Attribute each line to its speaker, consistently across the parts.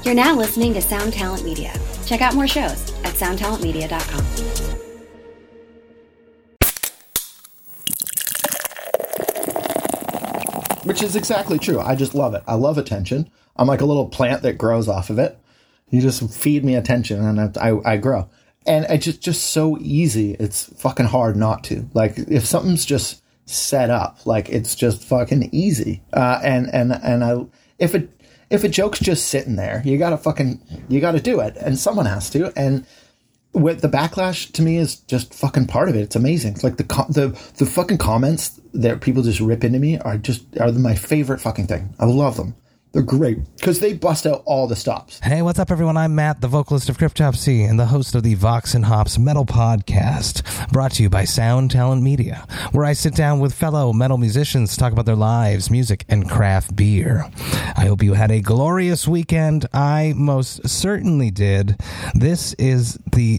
Speaker 1: You're now listening to Sound Talent Media. Check out more shows at soundtalentmedia.com.
Speaker 2: Which is exactly true. I just love it. I love attention. I'm like a little plant that grows off of it. You just feed me attention and I grow. And it's just so easy. It's fucking hard not to. Like, if something's just set up, like, it's just fucking easy. If a joke's just sitting there, you gotta do it. And someone has to. And with the backlash, to me, is just fucking part of it. It's amazing. It's like the fucking comments that people just rip into me are my favorite fucking thing. I love them. They're great because they bust out all the stops.
Speaker 3: Hey, what's up, everyone? I'm Matt, the vocalist of Cryptopsy and the host of the Vox and Hops Metal Podcast, brought to you by Sound Talent Media, where I sit down with fellow metal musicians to talk about their lives, music, and craft beer. I hope you had a glorious weekend. I most certainly did. This is the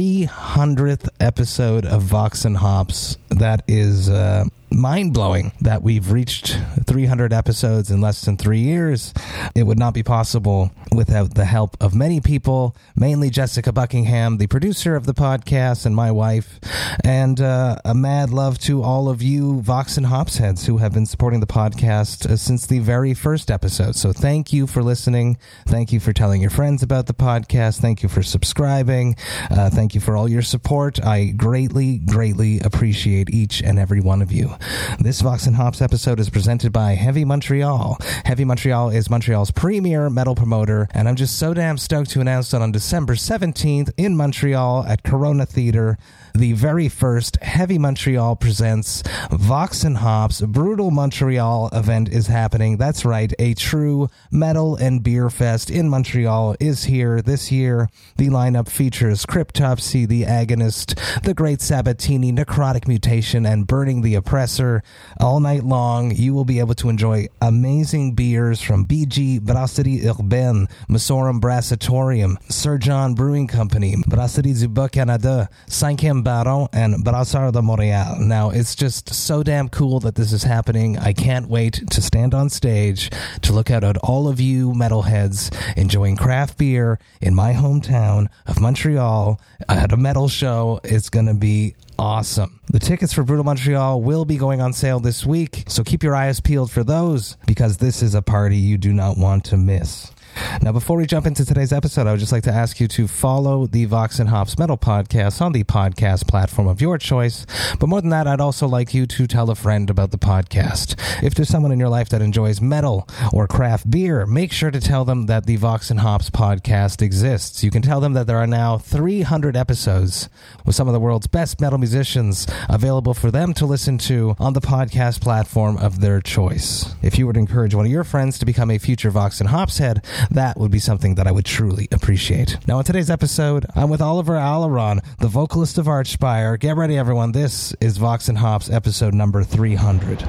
Speaker 3: 300th episode of Vox and Hops. That is mind-blowing that we've reached 300 episodes in less than 3 years. It would not be possible without the help of many people, mainly Jessica Buckingham, the producer of the podcast, and my wife. And a mad love to all of you Vox and Hops heads who have been supporting the podcast since the very first episode. So thank you for listening. Thank you for telling your friends about the podcast. Thank you for subscribing. Thank you for all your support. I greatly, greatly appreciate each and every one of you. This Vox and Hops episode is presented by Heavy Montreal. Heavy Montreal is Montreal's premier metal promoter, and I'm just so damn stoked to announce that on December 17th in Montreal at Corona Theater, the very first Heavy Montreal presents Vox and Hops Brutal Montreal event is happening. That's right, a true metal and beer fest in Montreal is here this year. The lineup features Cryptopsy, The Agonist, The Great Sabatini, Necrotic Mutation, and Burning the Oppressor. All night long, you will be able to enjoy amazing beers from BG, Brasserie Urbaine, Messorum Brassatorium, Sir John Brewing Company, Brasserie du Bas-Canada, 5e Baron, and Brassard de Montréal. Now, it's just so damn cool that this is happening. I can't wait to stand on stage to look out at all of you metalheads enjoying craft beer in my hometown of Montreal at a metal show. It's going to be awesome. The tickets for Brutal Montreal will be going on sale this week, so keep your eyes peeled for those, because this is a party you do not want to miss. Now, before we jump into today's episode, I would just like to ask you to follow the Vox and Hops Metal Podcast on the podcast platform of your choice. But more than that, I'd also like you to tell a friend about the podcast. If there's someone in your life that enjoys metal or craft beer, make sure to tell them that the Vox and Hops Podcast exists. You can tell them that there are now 300 episodes with some of the world's best metal musicians available for them to listen to on the podcast platform of their choice. If you would encourage one of your friends to become a future Vox and Hops head, that would be something that I would truly appreciate. Now, in today's episode, I'm with Oliver Aleron, the vocalist of Archspire. Get ready, everyone. This is Vox and Hops episode number 300.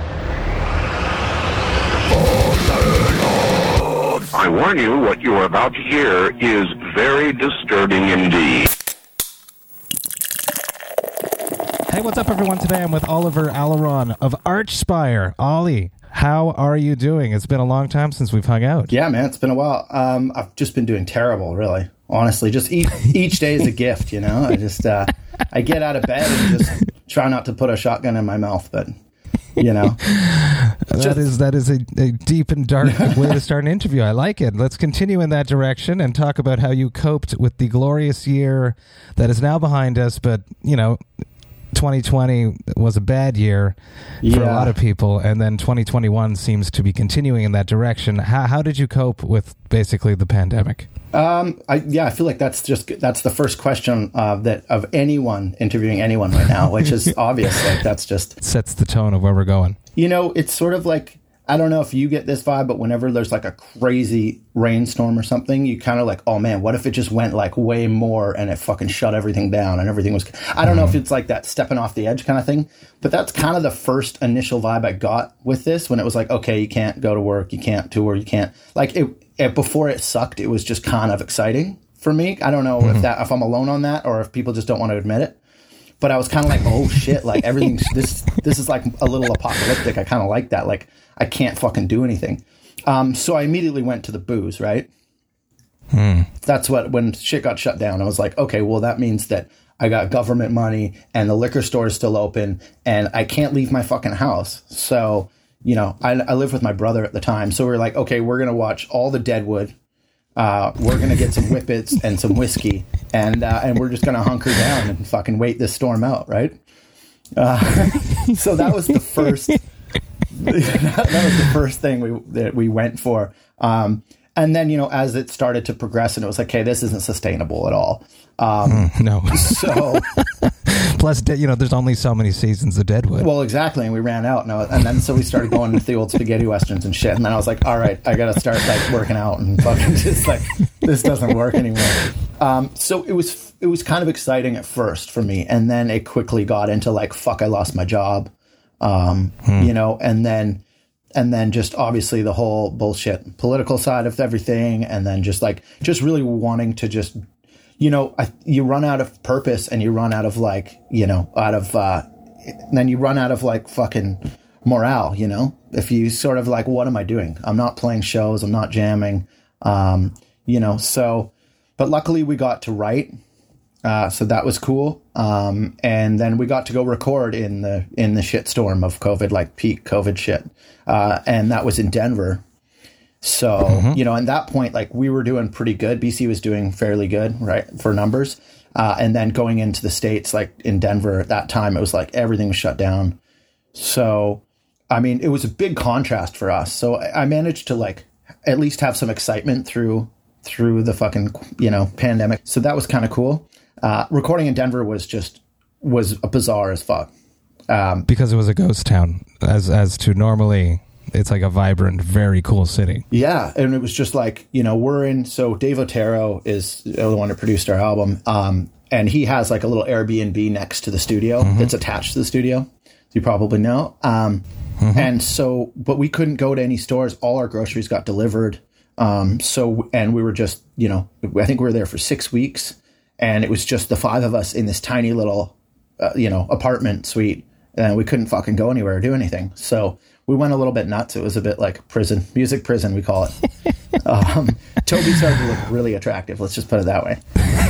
Speaker 4: I warn you, what you are about to hear is very disturbing indeed.
Speaker 3: Hey, what's up, everyone? Today I'm with Oliver Aleron of Archspire. Ollie, how are you doing? It's been a long time since we've hung out.
Speaker 2: Yeah, man, it's been a while. I've just been doing terrible, really. Honestly, just each day is a gift, you know? I just, I get out of bed and just try not to put a shotgun in my mouth, but, you know.
Speaker 3: That is a deep and dark way to start an interview. I like it. Let's continue in that direction and talk about how you coped with the glorious year that is now behind us, but, you know, 2020 was a bad year for a lot of people, and then 2021 seems to be continuing in that direction. How did you cope with basically the pandemic?
Speaker 2: I feel like that's the first question of anyone interviewing anyone right now, which is obvious. Like, that's just
Speaker 3: sets the tone of where we're going.
Speaker 2: You know, it's sort of like, I don't know if you get this vibe, but whenever there's like a crazy rainstorm or something, you kind of like, oh man, what if it just went like way more and it fucking shut everything down and everything was, I don't know if it's like that stepping off the edge kind of thing, but that's kind of the first initial vibe I got with this, when it was like, okay, you can't go to work, you can't tour, you can't, like it before it sucked, it was just kind of exciting for me. I don't know if I'm alone on that or if people just don't want to admit it. But I was kind of like, oh shit, like everything's, this is like a little apocalyptic. I kind of like that. Like, I can't fucking do anything. So I immediately went to the booze, right? That's when shit got shut down. I was like, okay, well, that means that I got government money and the liquor store is still open and I can't leave my fucking house. So, you know, I lived with my brother at the time. So we were like, okay, we're going to watch all the Deadwood. We're going to get some whippets and some whiskey and we're just going to hunker down and fucking wait this storm out. Right. So that was the first, that was the first thing that we went for. And then, you know, as it started to progress and it was like, okay, this isn't sustainable at all.
Speaker 3: No.
Speaker 2: So
Speaker 3: plus, you know, there's only so many seasons of Deadwood.
Speaker 2: Well, exactly. And we ran out. And then so we started going with the old spaghetti westerns and shit. And then I was like, all right, I got to start like working out and fucking just like, this doesn't work anymore. So it was kind of exciting at first for me. And then it quickly got into like, fuck, I lost my job. You know, and then just obviously the whole bullshit political side of everything. And then just really wanting to just, you know, you run out of purpose and you run out of like, you know, then you run out of like fucking morale, you know, if you sort of like, what am I doing? I'm not playing shows. I'm not jamming. You know, so, but luckily we got to write. So that was cool. And then we got to go record in the shitstorm of COVID, like peak COVID shit. And that was in Denver. So, you know, at that point, like we were doing pretty good. BC was doing fairly good, right, for numbers. And then going into the States, like in Denver at that time, it was like everything was shut down. So, I mean, it was a big contrast for us. So I managed to like at least have some excitement through the fucking, you know, pandemic. So that was kind of cool. Recording in Denver was a bizarre as fuck.
Speaker 3: Because it was a ghost town as to normally it's like a vibrant, very cool city.
Speaker 2: Yeah. And it was just like, you know, so Dave Otero is the one that produced our album. And he has like a little Airbnb next to the studio that's attached to the studio. You probably know. And so, but we couldn't go to any stores. All our groceries got delivered. And we were just, you know, I think we were there for 6 weeks and it was just the five of us in this tiny little, you know, apartment suite and we couldn't fucking go anywhere or do anything. So we went a little bit nuts. It was a bit like prison, music prison, we call it. Toby started to look really attractive. Let's just put it that way.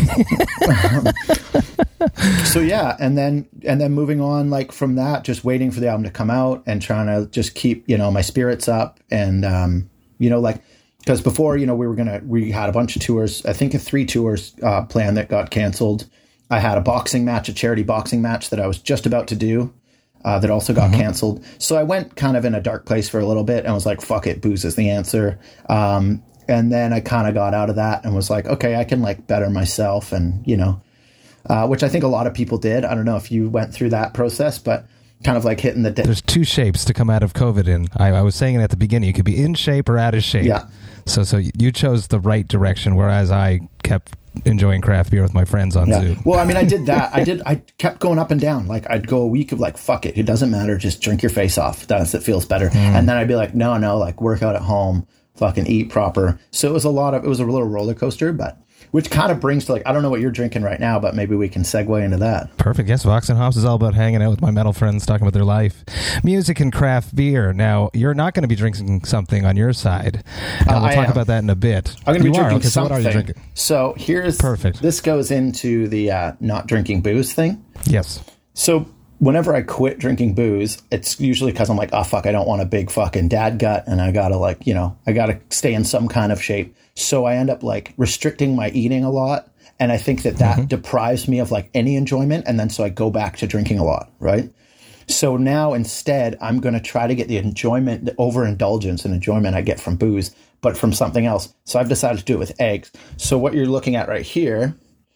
Speaker 2: So yeah. And then moving on, like from that, just waiting for the album to come out and trying to just keep, you know, my spirits up. And, you know, like, because before, you know, we had a bunch of tours, I think 3 tours planned that got canceled. I had a charity boxing match that I was just about to do that also got canceled. So I went kind of in a dark place for a little bit and was like, fuck it, booze is the answer. And then I kind of got out of that and was like, okay, I can like better myself and, you know, which I think a lot of people did. I don't know if you went through that process, but kind of like hitting there's
Speaker 3: 2 shapes to come out of COVID in. I was saying it at the beginning, you could be in shape or out of shape.
Speaker 2: Yeah.
Speaker 3: So you chose the right direction, whereas I kept enjoying craft beer with my friends on Zoom.
Speaker 2: Well, I mean, I did that. I kept going up and down. Like I'd go a week of like, fuck it. It doesn't matter. Just drink your face off. It feels better. And then I'd be like, no, like work out at home, fucking eat proper. So it was a little roller coaster, but which kind of brings to like, I don't know what you're drinking right now, but maybe we can segue into that.
Speaker 3: Perfect. Yes, Vox and Hops is all about hanging out with my metal friends, talking about their life, music, and craft beer. Now, you're not going to be drinking something on your side. We'll talk about that in a bit.
Speaker 2: I'm going to be drinking something.
Speaker 3: So what are you drinking?
Speaker 2: So here's...
Speaker 3: Perfect.
Speaker 2: This goes into the not drinking booze thing.
Speaker 3: Yes.
Speaker 2: So whenever I quit drinking booze, it's usually because I'm like, oh, fuck, I don't want a big fucking dad gut, and I got to like, you know, I got to stay in some kind of shape. So I end up like restricting my eating a lot. And I think that deprives me of like any enjoyment. And then so I go back to drinking a lot, right? So now instead, I'm going to try to get the enjoyment, the overindulgence and enjoyment I get from booze, but from something else. So I've decided to do it with eggs. So what you're looking at right here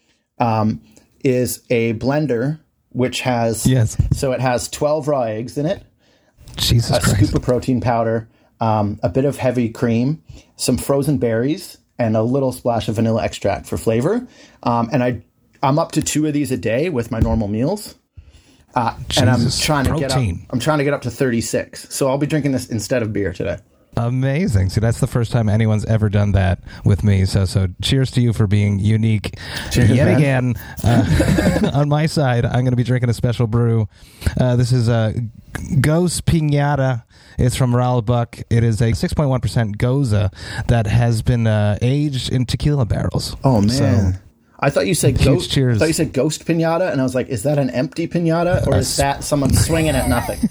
Speaker 2: is a blender, which has, so it has 12 raw eggs in it,
Speaker 3: Jesus Christ.
Speaker 2: Scoop of protein powder, a bit of heavy cream, some frozen berries, and a little splash of vanilla extract for flavor. And I'm up to 2 of these a day with my normal meals. And I'm trying to get up to 36. So I'll be drinking this instead of beer today.
Speaker 3: Amazing. See, that's the first time anyone's ever done that with me. So cheers to you for being unique.
Speaker 2: Cheers,
Speaker 3: yet
Speaker 2: man.
Speaker 3: again. On my side, I'm going to be drinking a special brew. This is a Ghost Pinata. It's from Ralbuck. It is a 6.1% Goza that has been aged in tequila barrels.
Speaker 2: Oh, man.
Speaker 3: So,
Speaker 2: I thought you said ghost.
Speaker 3: Cheers.
Speaker 2: I thought you said ghost pinata, and I was like, is that an empty pinata, or is that someone swinging at nothing?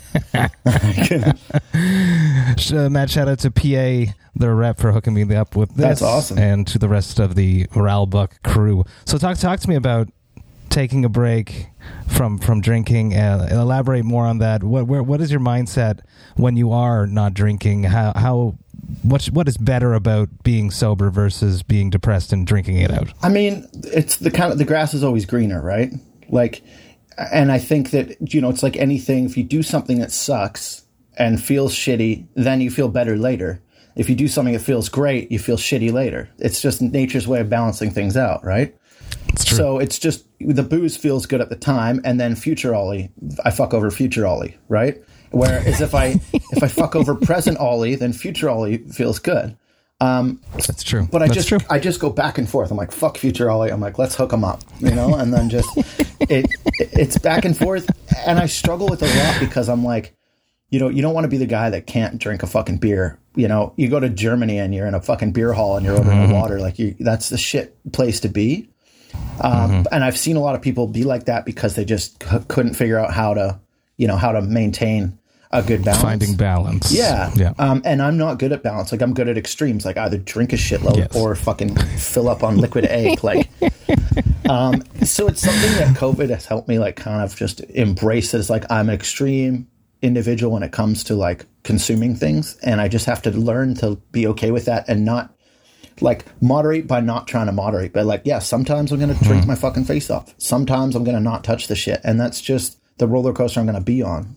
Speaker 3: Matt, shout out to PA, their rep, for hooking me up with this.
Speaker 2: That's awesome.
Speaker 3: And to the rest of the Ralbuck crew. So talk to me about taking a break from drinking. Elaborate more on that. What is your mindset when you are not drinking? What is better about being sober versus being depressed and drinking it out?
Speaker 2: I mean, it's the grass is always greener, right? Like, and I think that, it's like anything. If you do something that sucks and feels shitty, then you feel better later. If you do something that feels great, you feel shitty later. It's just nature's way of balancing things out, right?
Speaker 3: It's true.
Speaker 2: So it's just the booze feels good at the time, and then future Ollie, I fuck over future Ollie, right? Whereas if I fuck over present Ollie, then future Ollie feels good.
Speaker 3: That's true.
Speaker 2: But I just go back and forth. I'm like, fuck future Ollie. I'm like, let's hook them up, and then just it's back and forth. And I struggle with it a lot because I'm like, you don't want to be the guy that can't drink a fucking beer. You go to Germany and you're in a fucking beer hall and you're ordering water. Like that's the shit place to be. And I've seen a lot of people be like that because they just couldn't figure out how to maintain a good balance.
Speaker 3: Finding balance.
Speaker 2: Yeah.
Speaker 3: Yeah.
Speaker 2: And I'm not good at balance. Like I'm good at extremes, like either drink a shitload or fucking fill up on liquid egg. Like, so it's something that COVID has helped me like kind of just embrace it as like, I'm an extreme individual when it comes to like consuming things. And I just have to learn to be okay with that and not like moderate by not trying to moderate. But like, yeah, sometimes I'm going to drink my fucking face off. Sometimes I'm going to not touch the shit. And that's just the roller coaster I'm going to be on,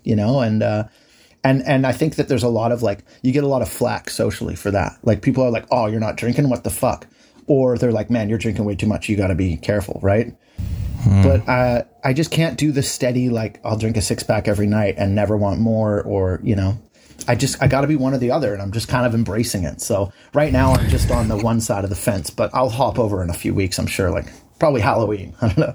Speaker 2: and I think that there's a lot of like, you get a lot of flack socially for that. Like people are like, oh, you're not drinking? What the fuck? Or they're like, man, you're drinking way too much. You got to be careful. Right. But I just can't do the steady, like I'll drink a 6-pack every night and never want more, or, I got to be one or the other, and I'm just kind of embracing it. So right now I'm just on the one side of the fence, but I'll hop over in a few weeks. I'm sure, like probably Halloween. I don't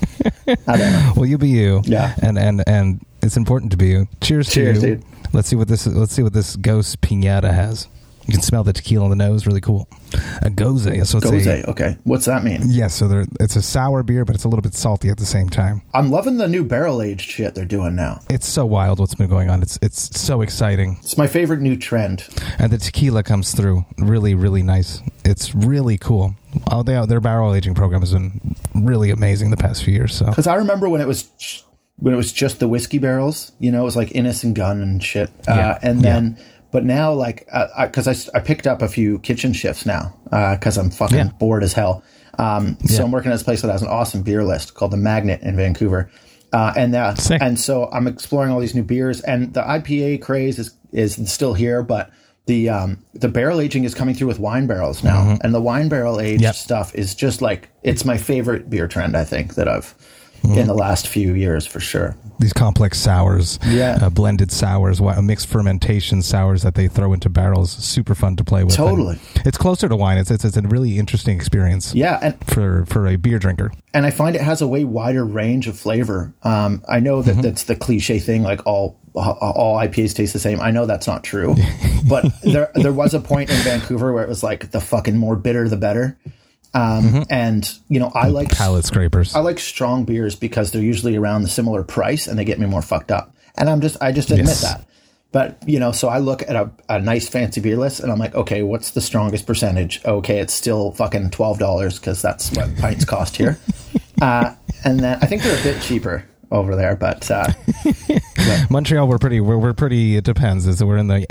Speaker 2: know.
Speaker 3: Well, you be you.
Speaker 2: Yeah.
Speaker 3: And it's important to be you. Cheers to you.
Speaker 2: Dude.
Speaker 3: Let's see what this Ghost Pinata has. You can smell the tequila on the nose. Really cool. A Goza. So
Speaker 2: Goza. Okay. What's that mean?
Speaker 3: Yeah. So it's a sour beer, but it's a little bit salty at the same time.
Speaker 2: I'm loving the new barrel aged shit they're doing now.
Speaker 3: It's so wild what's been going on. It's so exciting.
Speaker 2: It's my favorite new trend.
Speaker 3: And the tequila comes through really, really nice. It's really cool. Oh, their barrel aging program has been really amazing the past few years. So
Speaker 2: because I remember when it was just the whiskey barrels, it was like Innis and Gunn and shit. And then. Yeah. But now, like, because I picked up a few kitchen shifts now because I'm fucking bored as hell. So I'm working at this place that has an awesome beer list called The Magnet in Vancouver. And so I'm exploring all these new beers. And the IPA craze is still here, but the barrel aging is coming through with wine barrels now. And the wine barrel aged stuff is just like, it's my favorite beer trend, I think, that I've in the last few years for sure.
Speaker 3: These complex sours, blended sours, mixed fermentation sours that they throw into barrels, super fun to play with.
Speaker 2: Totally.
Speaker 3: And it's closer to wine. It's a really interesting experience.
Speaker 2: Yeah, and
Speaker 3: for a beer drinker.
Speaker 2: And I find it has a way wider range of flavor. I know that that's the cliche thing, like all IPAs taste the same. I know that's not true, but there was a point in Vancouver where it was like the fucking more bitter the better. And I like
Speaker 3: palate scrapers.
Speaker 2: I like strong beers because they're usually around the similar price and they get me more fucked up. And I just admit that. But so I look at a nice fancy beer list and I'm like, okay, what's the strongest percentage? Okay, it's still fucking $12 because that's what pints cost here. And then I think they're a bit cheaper over there, but
Speaker 3: Montreal, we're pretty. It depends. We're in the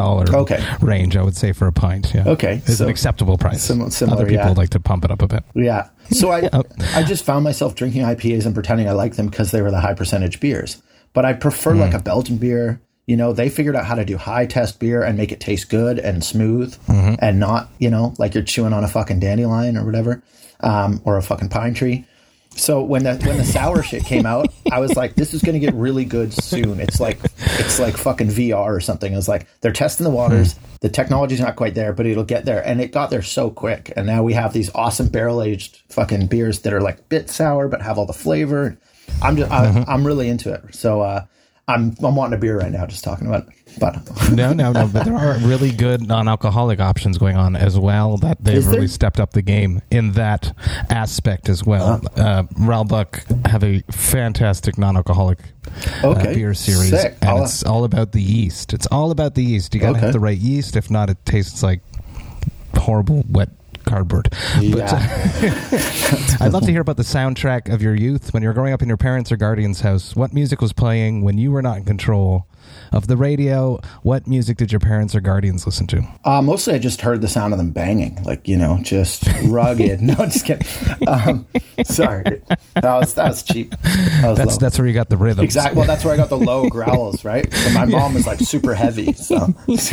Speaker 3: $8 range, I would say, for a pint. Yeah,
Speaker 2: okay,
Speaker 3: it's an acceptable price.
Speaker 2: Similar,
Speaker 3: other people like to pump it up a bit.
Speaker 2: Yeah, so I just found myself drinking IPAs and pretending I liked them because they were the high percentage beers. But I prefer like a Belgian beer. They figured out how to do high test beer and make it taste good and smooth and not like you're chewing on a fucking dandelion or whatever, or a fucking pine tree. So when the sour shit came out, I was like, this is going to get really good soon. It's like fucking VR or something. It was like, they're testing the waters. The technology's not quite there, but it'll get there. And it got there so quick. And now we have these awesome barrel-aged fucking beers that are like bit sour, but have all the flavor. I'm really into it. So I'm wanting a beer right now, just talking about it. But
Speaker 3: no, but there are really good non-alcoholic options going on as well that they've really stepped up the game in that aspect as well. Ralbuck have a fantastic non-alcoholic beer series.
Speaker 2: Sick.
Speaker 3: And it's all about the yeast. It's all about the yeast. You got to have the right yeast. If not, it tastes like horrible, wet cardboard.
Speaker 2: Yeah.
Speaker 3: But I'd love to hear about the soundtrack of your youth when you were growing up in your parents' or guardian's house. What music was playing when you were not in control of the radio? What music did your parents or guardians listen to?
Speaker 2: Mostly I just heard the sound of them banging, like, just rugged. No, just kidding. Sorry. That was cheap.
Speaker 3: That's where you got the rhythm.
Speaker 2: Exactly. Well, that's where I got the low growls, right? So my mom was like super heavy. So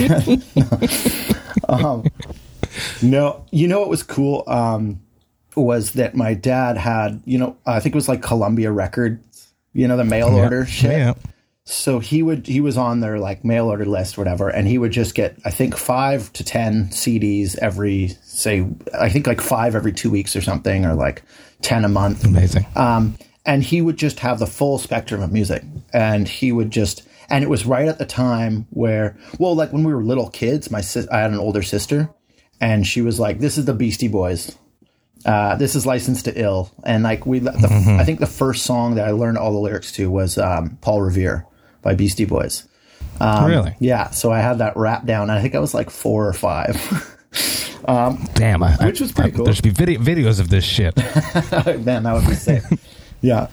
Speaker 2: no, what was cool was that my dad had, I think it was like Columbia Records, the mail order shit. Yeah. So he was on their like mail order list, whatever, and he would just get, I think, 5 to 10 CDs every, I think like 5 every 2 weeks or something, or like 10 a month.
Speaker 3: Amazing.
Speaker 2: And he would just have the full spectrum of music, and and it was right at the time where, well, like when we were little kids, I had an older sister, and she was like, "This is the Beastie Boys. This is Licensed to Ill." And like I think the first song that I learned all the lyrics to was Paul Revere by Beastie Boys.
Speaker 3: Really?
Speaker 2: Yeah. So I had that rap down. And I think I was like 4 or 5.
Speaker 3: Damn.
Speaker 2: Which was pretty cool.
Speaker 3: There should be videos of this shit.
Speaker 2: Man, that would be sick. Yeah.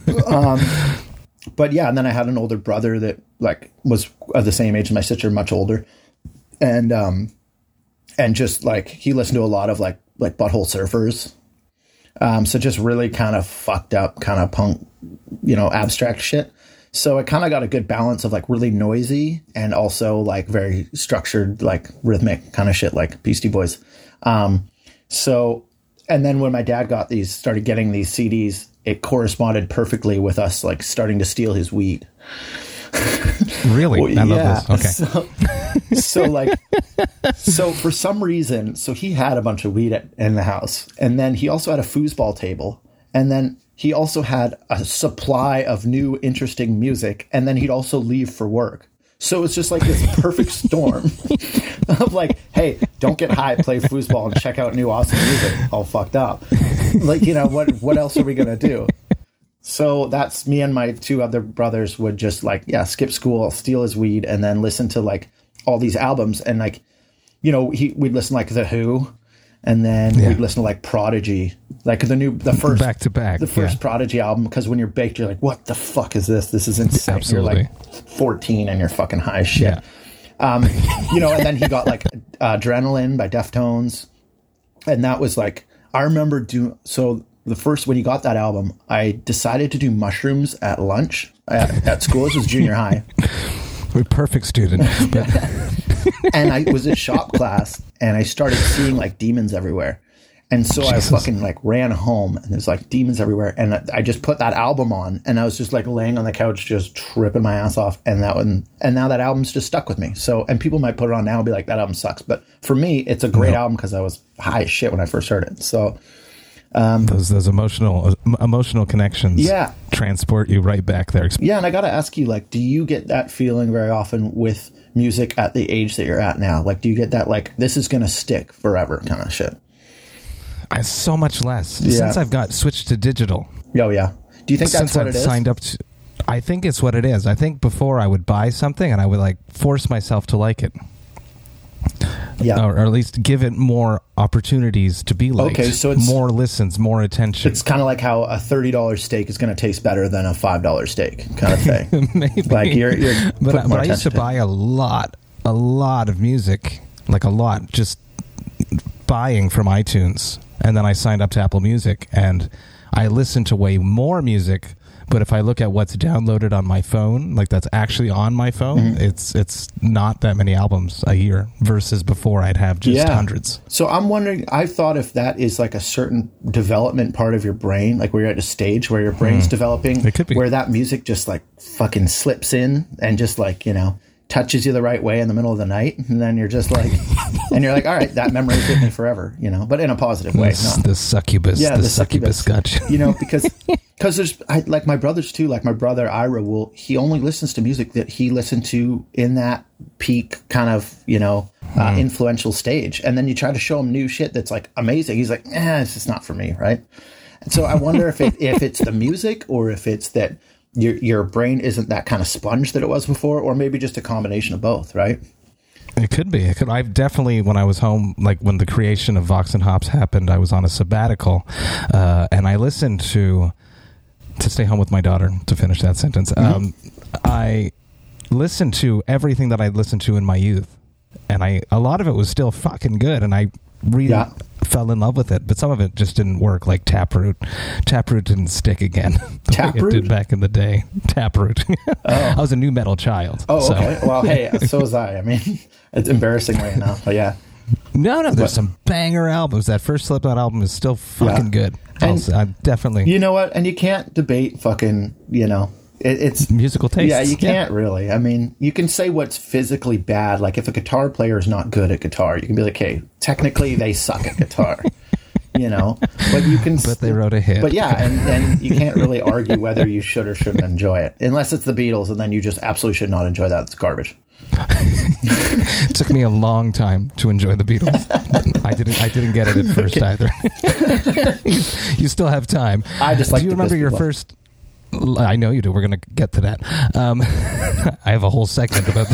Speaker 2: But yeah, and then I had an older brother that like was of the same age as my sister, much older. And just like, he listened to a lot of like Butthole Surfers. So just really kind of fucked up, kind of punk, abstract shit. So it kind of got a good balance of like really noisy and also like very structured, like rhythmic kind of shit, like Beastie Boys. So, and then when my dad started getting these CDs, it corresponded perfectly with us like starting to steal his weed.
Speaker 3: Really? Well, I love this. Okay.
Speaker 2: So for some reason, he had a bunch of weed in the house, and then he also had a foosball table, and then he also had a supply of new interesting music, and then he'd also leave for work. So it's just like this perfect storm of like, hey, don't get high, play foosball, and check out new awesome music, all fucked up. Like, what else are we going to do? So that's me, and my 2 other brothers would just like, skip school, steal his weed, and then listen to like all these albums. And like, we'd listen like The Who, and then we'd listen to like Prodigy, like the first
Speaker 3: back to back,
Speaker 2: the first Prodigy album. Because when you're baked, you're like, what the fuck is this? This is insane.
Speaker 3: Absolutely.
Speaker 2: You're like 14 and you're fucking high as shit. Yeah. And then he got like Adrenaline by Deftones, and that was like, I remember when he got that album, I decided to do mushrooms at lunch at school. This was junior high.
Speaker 3: We're perfect student.
Speaker 2: And I was in shop class, and I started seeing like demons everywhere. And so Jesus. I fucking like ran home, and there's like demons everywhere. And I just put that album on, and I was just like laying on the couch, just tripping my ass off. And now that album's just stuck with me. So, and people might put it on now and be like, that album sucks. But for me, it's a great album because I was high as shit when I first heard it. So,
Speaker 3: those emotional connections transport you right back there.
Speaker 2: Yeah, and I got to ask you, like, do you get that feeling very often with music at the age that you're at now? Like, do you get that, like, this is going to stick forever kind of shit?
Speaker 3: So much less. Since I've switched to digital.
Speaker 2: Oh, yeah. Do you think that's what it is?
Speaker 3: Signed up to, I think it's what it is. I think before I would buy something and I would, like, force myself to like it. Yeah. Or at least give it more opportunities to be liked. Okay, so it's more listens, more attention.
Speaker 2: It's kind of like how a $30 steak is going to taste better than a $5 steak kind of thing.
Speaker 3: Maybe. Like but I used to buy a lot of music, like a lot, just buying from iTunes. And then I signed up to Apple Music, and I listened to way more music But if I look at what's downloaded on my phone, like that's actually on my phone, it's not that many albums a year versus before I'd have just hundreds.
Speaker 2: So I'm wondering, I thought if that is like a certain development part of your brain, like where you're at a stage where your brain's developing,
Speaker 3: It could be.
Speaker 2: where that music just like fucking slips in and just like, you know, touches you the right way in the middle of the night, and then you're just like, and you're like, all right, that memory's with me forever, you know, but in a positive way.
Speaker 3: The succubus, the succubus gotcha.
Speaker 2: You know, because there's like my brothers too, like my brother Ira he only listens to music that he listened to in that peak kind of, you know, influential stage, and then you try to show him new shit that's like amazing. He's like, it's just not for me, right? And so I wonder if it's the music, or if it's that your brain isn't that kind of sponge that it was before, or maybe just a combination of both, right?
Speaker 3: It could be. I've definitely, when I was home, like when the creation of Vox and Hops happened, I was on a sabbatical, and I listened to stay home with my daughter, to finish that sentence. I listened to everything that I listened to in my youth, and a lot of it was still fucking good, and I really fell in love with it, but some of it just didn't work, like Taproot. Taproot didn't stick again the way it did back in the day. Taproot. I was a new metal child.
Speaker 2: Oh, okay. Well, hey, so was I. I mean, it's embarrassingly enough, but yeah.
Speaker 3: No, there's some banger albums. That first Slipknot album is still fucking good. I'm definitely...
Speaker 2: You know what? And you can't debate fucking, you know... It's
Speaker 3: musical taste.
Speaker 2: Yeah, you can't really. I mean, you can say what's physically bad. Like if a guitar player is not good at guitar, you can be like, hey, technically they suck at guitar, you know, but you can,
Speaker 3: but they wrote a hit.
Speaker 2: But yeah. And you can't really argue whether you should or shouldn't enjoy it, unless it's the Beatles. And then you just absolutely should not enjoy that. It's garbage.
Speaker 3: It took me a long time to enjoy the Beatles. I didn't get it at first either. You still have time.
Speaker 2: I just like.
Speaker 3: Do you remember your first? I know you do. We're going to get to that. I have a whole segment about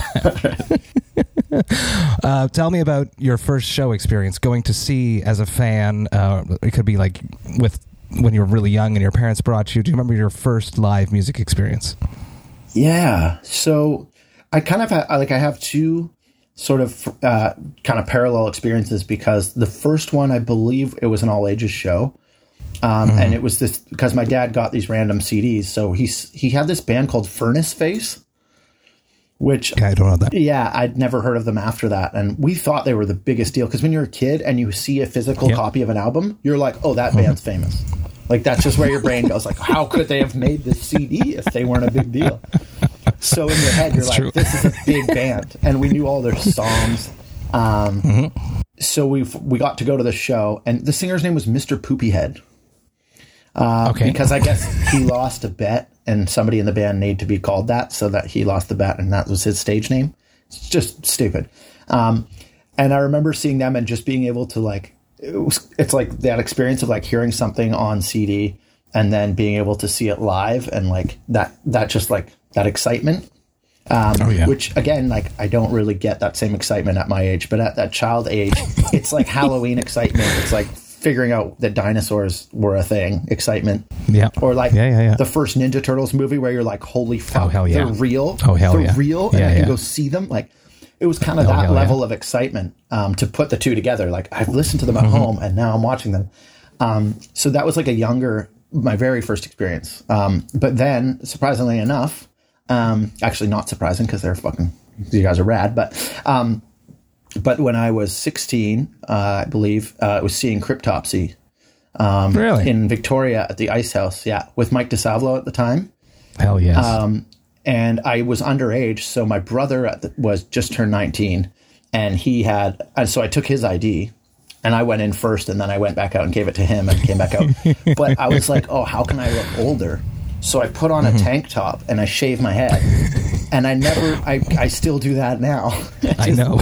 Speaker 3: that. Tell me about your first show experience, going to see as a fan. It could be like when you were really young and your parents brought you. Do you remember your first live music experience? Yeah.
Speaker 2: So I kind of I have two sort of kind of parallel experiences, because the first one, I believe it was an all ages show. And it was this, because my dad got these random CDs. So he had this band called Furnace Face, which
Speaker 3: I don't know that.
Speaker 2: Yeah, I'd never heard of them after that. And we thought they were the biggest deal, because when you're a kid and you see a physical copy of an album, you're like, oh, that band's famous. Like, that's just where your brain goes, like, how could they have made this CD if they weren't a big deal? So in your head, you're like, this is a big band. And we knew all their songs. So we got to go to the show, and the singer's name was Mr. Poopyhead. Because I guess he lost a bet, and somebody in the band needed to be called that, so that he lost the bet, and that was his stage name. It's just stupid. And I remember seeing them and just being able to, like, it's like that experience of like hearing something on CD and then being able to see it live, and like that just like that excitement. Which again, like, I don't really get that same excitement at my age, but at that child age, it's like Halloween excitement. It's like figuring out that dinosaurs were a thing excitement. Yeah. Or like the first Ninja Turtles movie, where you're like, holy fuck, they're real. They're real. And I can go see them. Like, it was kind of that level of excitement to put the two together. Like, I've listened to them at home, and now I'm watching them. So that was like my very first experience. But then, surprisingly enough, actually not surprising, because you guys are rad, but when I was 16, I believe, I was seeing Cryptopsy in Victoria at the Ice House, with Mike DeSavlo at the time.
Speaker 3: Hell yes.
Speaker 2: And I was underage, so my brother was just turned 19, and so I took his ID, and I went in first, and then I went back out and gave it to him and came back out. But I was like, oh, how can I look older? So I put on a tank top and I shaved my head, and I still do that now.
Speaker 3: I know.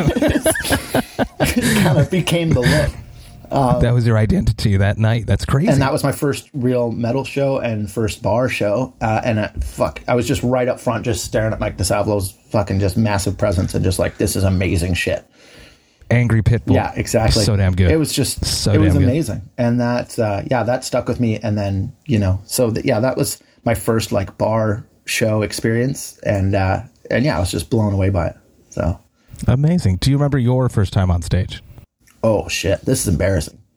Speaker 2: It kind of became the look.
Speaker 3: That was your identity that night. That's crazy.
Speaker 2: And that was my first real metal show and first bar show. I was just right up front, just staring at Mike DeSavlo's fucking just massive presence, and just like, this is amazing shit.
Speaker 3: Angry Pitbull.
Speaker 2: Yeah, exactly.
Speaker 3: So damn good.
Speaker 2: It was just, it was amazing. And that stuck with me. And then, that was my first like bar show experience. And I was just blown away by it. So
Speaker 3: amazing. Do you remember your first time on stage?
Speaker 2: Oh shit. This is embarrassing.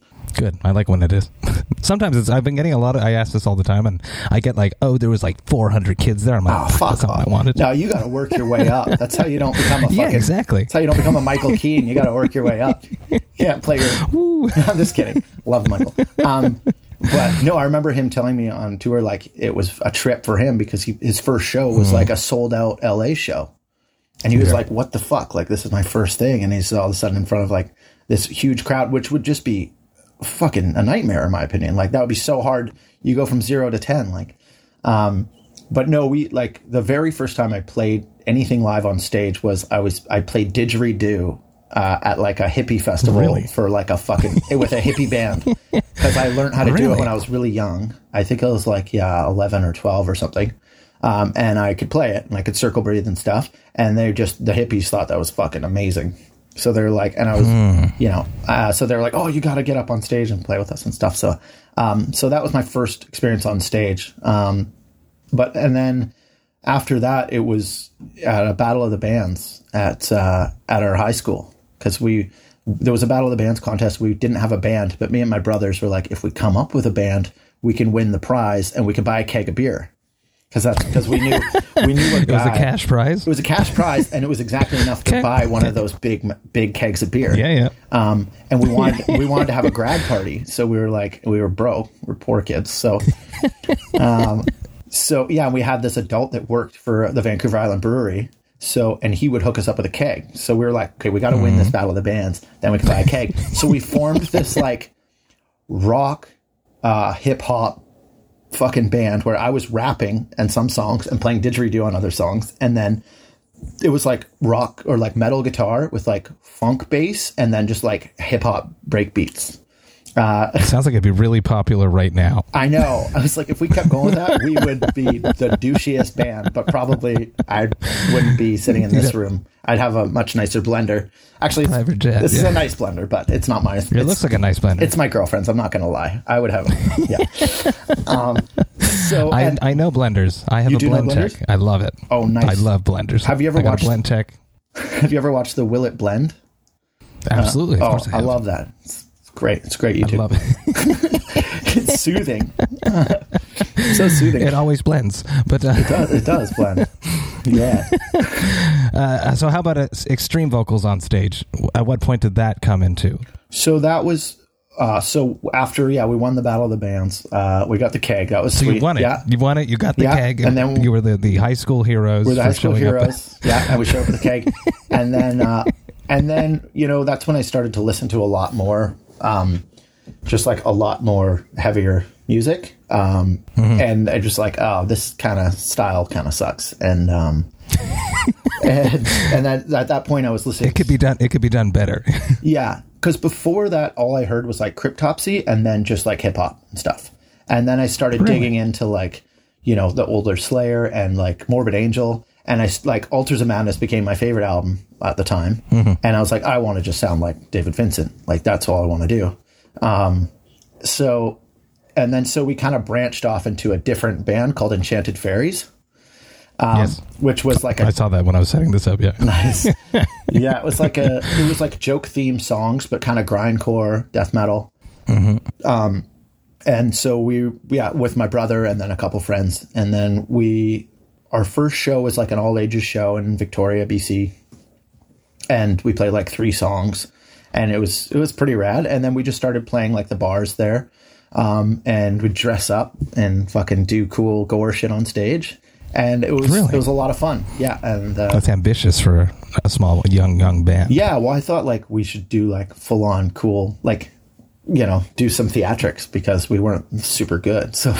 Speaker 3: Good. I like when it is. Sometimes I've been getting I ask this all the time, and I get like, oh, there was like 400 kids there. I'm like,
Speaker 2: fuck
Speaker 3: that's not
Speaker 2: off.
Speaker 3: what I wanted.
Speaker 2: No, you got to work your way up. That's how you don't become a fucking...
Speaker 3: Yeah, exactly.
Speaker 2: That's how you don't become a Michael Keane. You got to work your way up. You can't play your...
Speaker 3: Woo.
Speaker 2: I'm just kidding. Love Michael. But no, I remember him telling me on tour, like, it was a trip for him because his first show was like a sold out LA show. And he was like, what the fuck? Like, this is my first thing. And he's all of a sudden in front of like this huge crowd, which would just be fucking a nightmare, in my opinion. Like, that would be so hard. You go from 0 to 10. Like, but no, we like the very first time I played anything live on stage was I played Didgeridoo at like a hippie festival for like a fucking with a hippie band because I learned how to do it when I was really young. I think I was like 11 or 12 or something, and I could play it and I could circle breathe and stuff. And the hippies thought that was fucking amazing. So they're like, and I was, so they're like, oh, you got to get up on stage and play with us and stuff. So, so that was my first experience on stage. And then after that, it was at a Battle of the Bands at our high school. Because there was a Battle of the Bands contest. We didn't have a band, but me and my brothers were like, if we come up with a band, we can win the prize and we can buy a keg of beer. Because we knew a guy.
Speaker 3: It was a cash prize.
Speaker 2: It was a cash prize, and it was exactly enough to buy one of those big kegs of beer.
Speaker 3: Yeah.
Speaker 2: And we wanted to have a grad party, so we were broke, we're poor kids. So, we had this adult that worked for the Vancouver Island Brewery. So, and he would hook us up with a keg. So we were like, okay, we got to win this Battle of the Bands. Then we can buy a keg. So we formed this like rock, hip hop fucking band where I was rapping and some songs and playing didgeridoo on other songs. And then it was like rock or like metal guitar with like funk bass and then just like hip hop break beats.
Speaker 3: It sounds like it'd be really popular right now.
Speaker 2: I know. I was like, if we kept going with that, we would be the douchiest band, but probably I wouldn't be sitting in this room. I'd have a much nicer blender. Actually, this is a nice blender, but it's not mine.
Speaker 3: It looks like a nice blender.
Speaker 2: It's my girlfriend's. I'm not going to lie. I would have,
Speaker 3: I know blenders. I have a blend tech. I love it.
Speaker 2: Oh, nice.
Speaker 3: I love blenders.
Speaker 2: Have you ever watched
Speaker 3: blend tech?
Speaker 2: Have you ever watched the Will It Blend?
Speaker 3: Absolutely. Of course
Speaker 2: I love that. It's great. It's great YouTube.
Speaker 3: I love it.
Speaker 2: It's soothing. So soothing.
Speaker 3: It always blends, but
Speaker 2: it does blend. Yeah.
Speaker 3: So how about extreme vocals on stage? At what point did that come into?
Speaker 2: So that was so after we won the Battle of the Bands. We got the keg. That was sweet.
Speaker 3: You won it.
Speaker 2: Yeah.
Speaker 3: You won it. You got the keg,
Speaker 2: and then
Speaker 3: you were the high school heroes.
Speaker 2: We're the high school heroes. Yeah, and we showed up with the keg, and then that's when I started to listen to a lot more. Just like a lot more heavier music. And I just like, oh, this kind of style kind of sucks. And at that point I was listening.
Speaker 3: It could be done better.
Speaker 2: Yeah. Cause before that, all I heard was like Cryptopsy and then just like hip hop and stuff. And then I started digging into like, the older Slayer and like Morbid Angel. And I like Altars of Madness became my favorite album at the time. And I was like, I want to just sound like David Vincent. Like that's all I want to do. So we kind of branched off into a different band called Enchanted Fairies, which was like
Speaker 3: I saw that when I was setting this up. Yeah.
Speaker 2: Nice. Yeah. It was like joke themed songs, but kind of grindcore death metal. And so with my brother and then a couple friends. And then our first show was like an all ages show in Victoria, BC. And we played like 3 songs. And it was pretty rad. And then we just started playing like the bars there. And we'd dress up and fucking do cool gore shit on stage. And it was a lot of fun. Yeah. And
Speaker 3: that's ambitious for a small, young band.
Speaker 2: Yeah. Well, I thought like we should do like full on cool, like, do some theatrics because we weren't super good. So,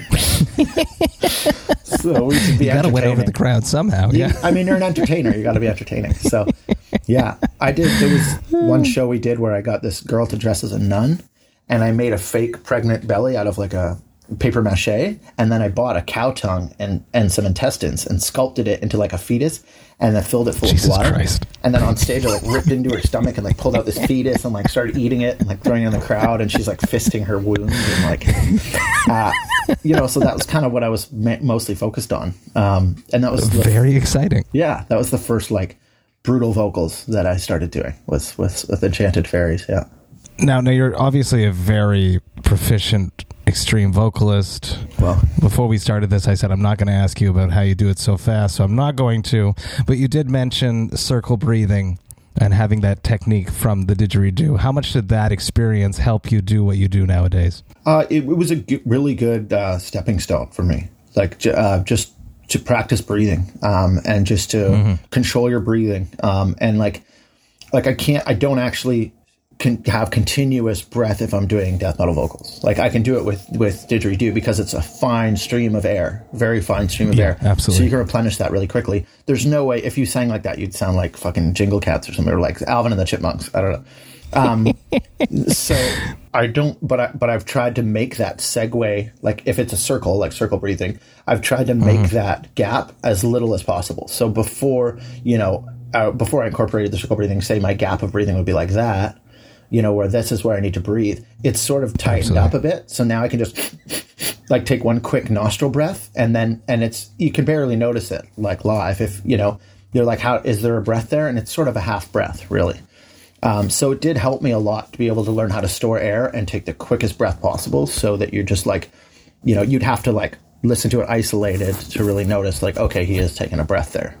Speaker 2: so we should be.
Speaker 3: You got to win over the crowd somehow. Yeah.
Speaker 2: I mean, you're an entertainer. You got to be entertaining. So, yeah, I did. There was one show we did where I got this girl to dress as a nun, and I made a fake pregnant belly out of like a paper mache, and then I bought a cow tongue and some intestines and sculpted it into like a fetus, and then filled it full of blood.
Speaker 3: Christ.
Speaker 2: And then on stage I like ripped into her stomach and like pulled out this fetus and like started eating it and like throwing it in the crowd, and she's like fisting her wounds and like so that was kind of what I was mostly focused on, and that was
Speaker 3: very exciting.
Speaker 2: Yeah, that was the first like brutal vocals that I started doing with Enchanted Fairies. Yeah.
Speaker 3: Now you're obviously a very proficient extreme vocalist.
Speaker 2: Well,
Speaker 3: before we started this, I said I'm not going to ask you about how you do it so fast, so I'm not going to. But you did mention circle breathing and having that technique from the didgeridoo. How much did that experience help you do what you do nowadays?
Speaker 2: It was a really good stepping stone for me. Like just to practice breathing and just to control your breathing. And like I don't actually have continuous breath if I'm doing death metal vocals. Like I can do it with didgeridoo because it's a fine stream of air, very fine stream of air.
Speaker 3: Absolutely.
Speaker 2: So you can replenish that really quickly. There's no way if you sang like that, you'd sound like fucking Jingle Cats or something, or like Alvin and the Chipmunks. I don't know. So I don't, but I've tried to make that segue, like if it's a circle, like circle breathing, I've tried to make that gap as little as possible. So before I incorporated the circle breathing, say my gap of breathing would be like that, where this is where I need to breathe. It's sort of tightened up a bit. So now I can just like take one quick nostril breath and you can barely notice it like live. If, you're like, how is there a breath there? And it's sort of a half breath really. So it did help me a lot to be able to learn how to store air and take the quickest breath possible so that you're just like, you'd have to like listen to it isolated to really notice like, okay, he is taking a breath there,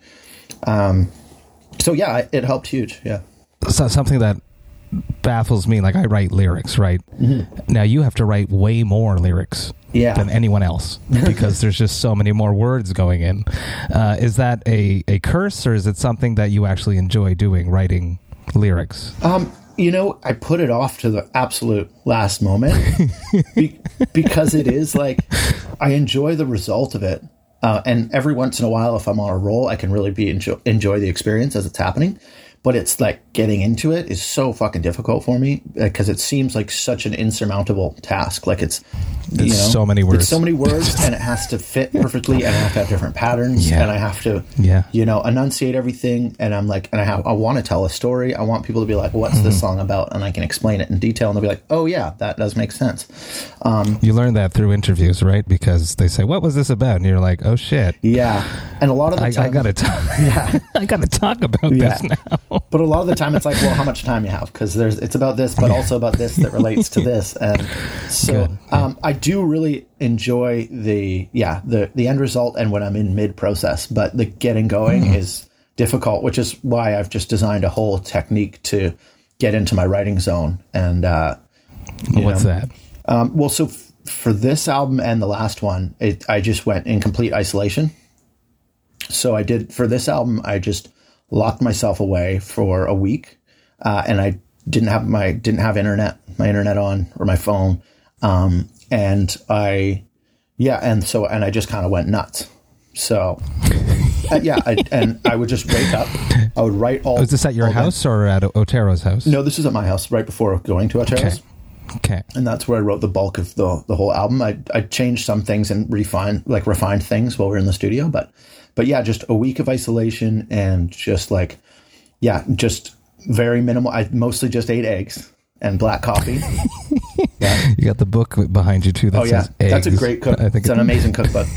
Speaker 2: So yeah, it helped huge. Yeah.
Speaker 3: So something that baffles me, like I write lyrics, right? Now you have to write way more lyrics than anyone else because there's just so many more words going in. Is that a curse or is it something that you actually enjoy doing, writing lyrics?
Speaker 2: I put it off to the absolute last moment because it is like I enjoy the result of it. And every once in a while, if I'm on a roll, I can really enjoy the experience as it's happening. But it's like getting into it is so fucking difficult for me because it seems like such an insurmountable task. Like it's
Speaker 3: so many words.
Speaker 2: It's so many words and it has to fit perfectly and I have to have different patterns and I have to, enunciate everything. And I'm like, I want to tell a story. I want people to be like, what's this song about? And I can explain it in detail and they'll be like, oh yeah, that does make sense.
Speaker 3: You learn that through interviews, right? Because they say, what was this about? And you're like, oh shit.
Speaker 2: Yeah. And a lot of the time,
Speaker 3: I gotta talk about this now.
Speaker 2: But a lot of the time it's like, well, how much time you have? Because it's about this, but also about this that relates to this. And so I do really enjoy the end result and when I'm in mid-process, but the getting going is difficult, which is why I've just designed a whole technique to get into my writing zone. And
Speaker 3: what's that?
Speaker 2: So for this album and the last one, I just went in complete isolation. So for this album, I just locked myself away for a week, and I didn't have my internet on or my phone, and I just kind of went nuts. So I would just wake up. I would write all.
Speaker 3: Was this at your house or at Otero's house?
Speaker 2: No, this was at my house right before going to Otero's.
Speaker 3: Okay.
Speaker 2: And that's where I wrote the bulk of the whole album. I changed some things and refined things while we were in the studio, but yeah, just a week of isolation and just just very minimal. I mostly just ate eggs and black coffee. Yeah.
Speaker 3: You got the book behind you too. That says eggs.
Speaker 2: That's a great cook. I think it's an amazing cookbook.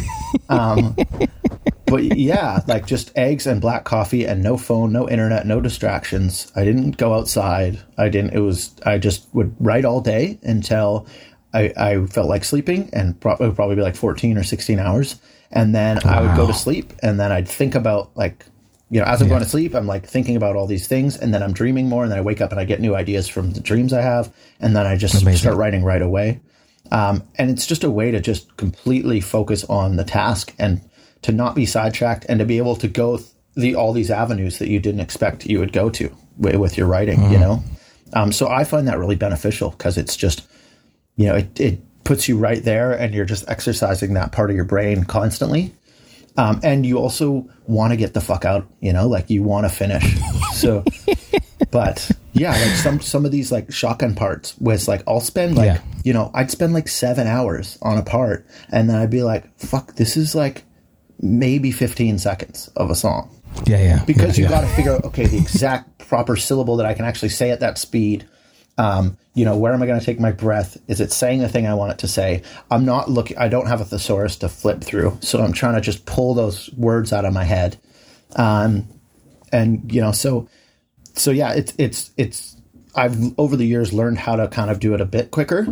Speaker 2: But yeah, like just eggs and black coffee and no phone, no internet, no distractions. I didn't go outside. I just would write all day until I felt like sleeping, and it would probably be like 14 or 16 hours. And then I would go to sleep, and then I'd think about as I'm going to sleep, I'm like thinking about all these things, and then I'm dreaming more, and then I wake up and I get new ideas from the dreams I have, and then I just start writing right away. And it's just a way to just completely focus on the task and to not be sidetracked and to be able to go all these avenues that you didn't expect you would go to with your writing, So I find that really beneficial because it's just, it puts you right there and you're just exercising that part of your brain constantly. And you also want to get the fuck out, you want to finish. So, but yeah, like some of these like shotgun parts was like, I'll spend I'd spend like 7 hours on a part and then I'd be like, fuck, this is like maybe 15 seconds of a song.
Speaker 3: Yeah.
Speaker 2: Because you got to figure out, okay, the exact proper syllable that I can actually say at that speed. Where am I going to take my breath? Is it saying the thing I want it to say? I don't have a thesaurus to flip through. So I'm trying to just pull those words out of my head. So yeah, I I've over the years learned how to kind of do it a bit quicker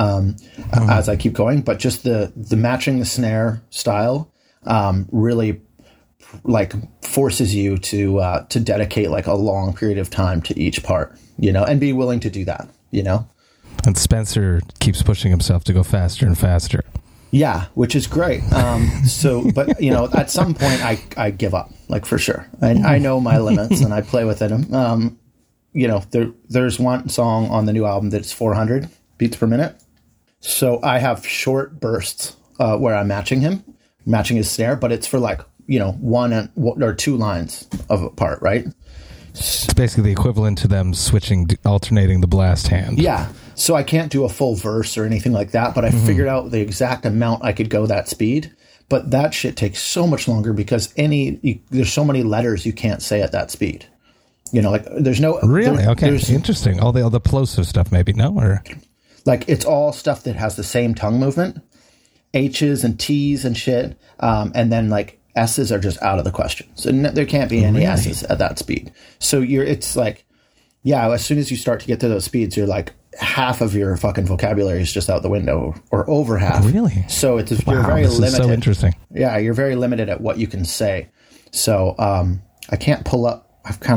Speaker 2: as I keep going, but just the matching the snare style really like forces you to dedicate like a long period of time to each part, you know, and be willing to do that, you know.
Speaker 3: And Spencer keeps pushing himself to go faster and faster.
Speaker 2: Yeah, which is great. But you know, at some point I give up, like for sure. I know my limits and I play within them. You know, there's one song on the new album that's 400 beats per minute. So I have short bursts where I'm matching his snare, but it's for like, you know, one or two lines of a part, right?
Speaker 3: It's basically the equivalent to them alternating the blast hand.
Speaker 2: Yeah. So I can't do a full verse or anything like that, but I figured out the exact amount I could go that speed. But that shit takes so much longer because there's so many letters you can't say at that speed. You know, like there's no...
Speaker 3: Really? Okay. Interesting. All the plosive stuff maybe, no? Or
Speaker 2: like it's all stuff that has the same tongue movement. H's and T's and shit. And then like S's are just out of the question. So there can't be any S's at that speed. So it's like, yeah, as soon as you start to get to those speeds, you're like half of your fucking vocabulary is just out the window or over half.
Speaker 3: Really?
Speaker 2: So you're very limited.
Speaker 3: Is so interesting.
Speaker 2: Yeah, you're very limited at what you can say. So I can't pull up.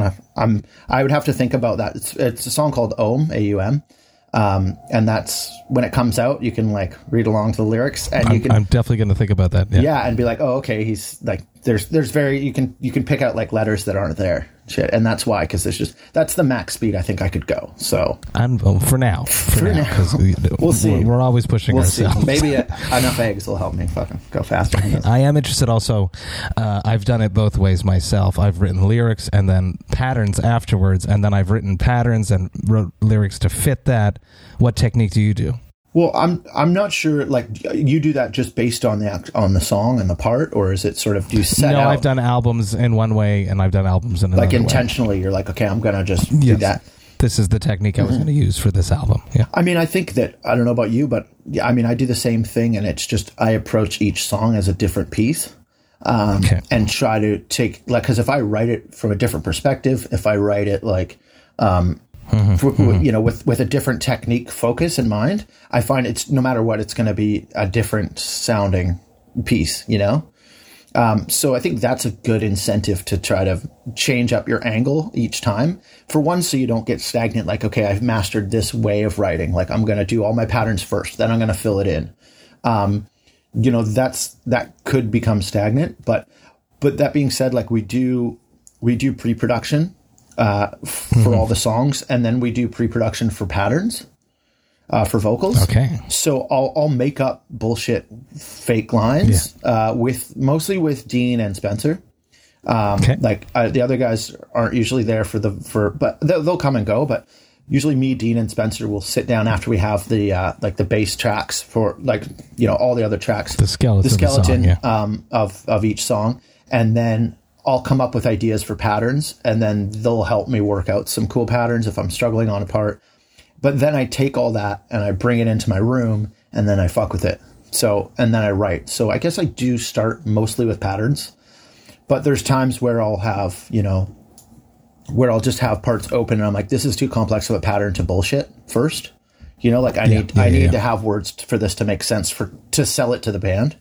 Speaker 2: I would have to think about that. It's a song called Aum, A-U-M. And that's when it comes out, you can like read along to the lyrics and I'm
Speaker 3: definitely going to think about that.
Speaker 2: Yeah. And be like, oh, okay. He's like, there's you can pick out like letters that aren't there. Shit. And that's why, cause that's the max speed I think I could go. So
Speaker 3: for now, cause
Speaker 2: we'll see.
Speaker 3: We're always pushing ourselves.
Speaker 2: See. Maybe enough eggs will help me fucking go faster.
Speaker 3: I am interested also. I've done it both ways myself. I've written lyrics and then patterns afterwards. And then I've written patterns and wrote lyrics to fit that. What technique do you do?
Speaker 2: Well, I'm not sure. Like, you do that just based on the song and the part, or is it sort of do you set out?
Speaker 3: No, I've done albums in one way, and I've done albums in another
Speaker 2: like intentionally. Way. You're like, okay, I'm gonna just do that.
Speaker 3: This is the technique I was going to use for this album. Yeah.
Speaker 2: I mean, I think that I don't know about you, but I mean, I do the same thing, and it's just I approach each song as a different piece, and try to take because if I write it from a different perspective, if I write it like. You know, with a different technique focus in mind, I find it's no matter what, it's going to be a different sounding piece, you know? So I think that's a good incentive to try to change up your angle each time. For one, so you don't get stagnant, like, okay, I've mastered this way of writing. Like, I'm going to do all my patterns first, then I'm going to fill it in. You know, that could become stagnant. But that being said, like we do pre-production. For all the songs, and then we do pre-production for patterns, for vocals.
Speaker 3: Okay.
Speaker 2: So I'll make up bullshit fake lines, mostly with Dean and Spencer. Like the other guys aren't usually there but they'll come and go. But usually me, Dean, and Spencer will sit down after we have the like the bass tracks for like, you know, all the other tracks,
Speaker 3: the skeleton
Speaker 2: of each song, and then I'll come up with ideas for patterns, and then they'll help me work out some cool patterns if I'm struggling on a part. But then I take all that and I bring it into my room, and then I fuck with it. So, and then I write. So I guess I do start mostly with patterns, but there's times where I'll have, you know, where I'll just have parts open and I'm like, this is too complex of a pattern to bullshit first. You know, like I need to have words for this to make sense to sell it to the band.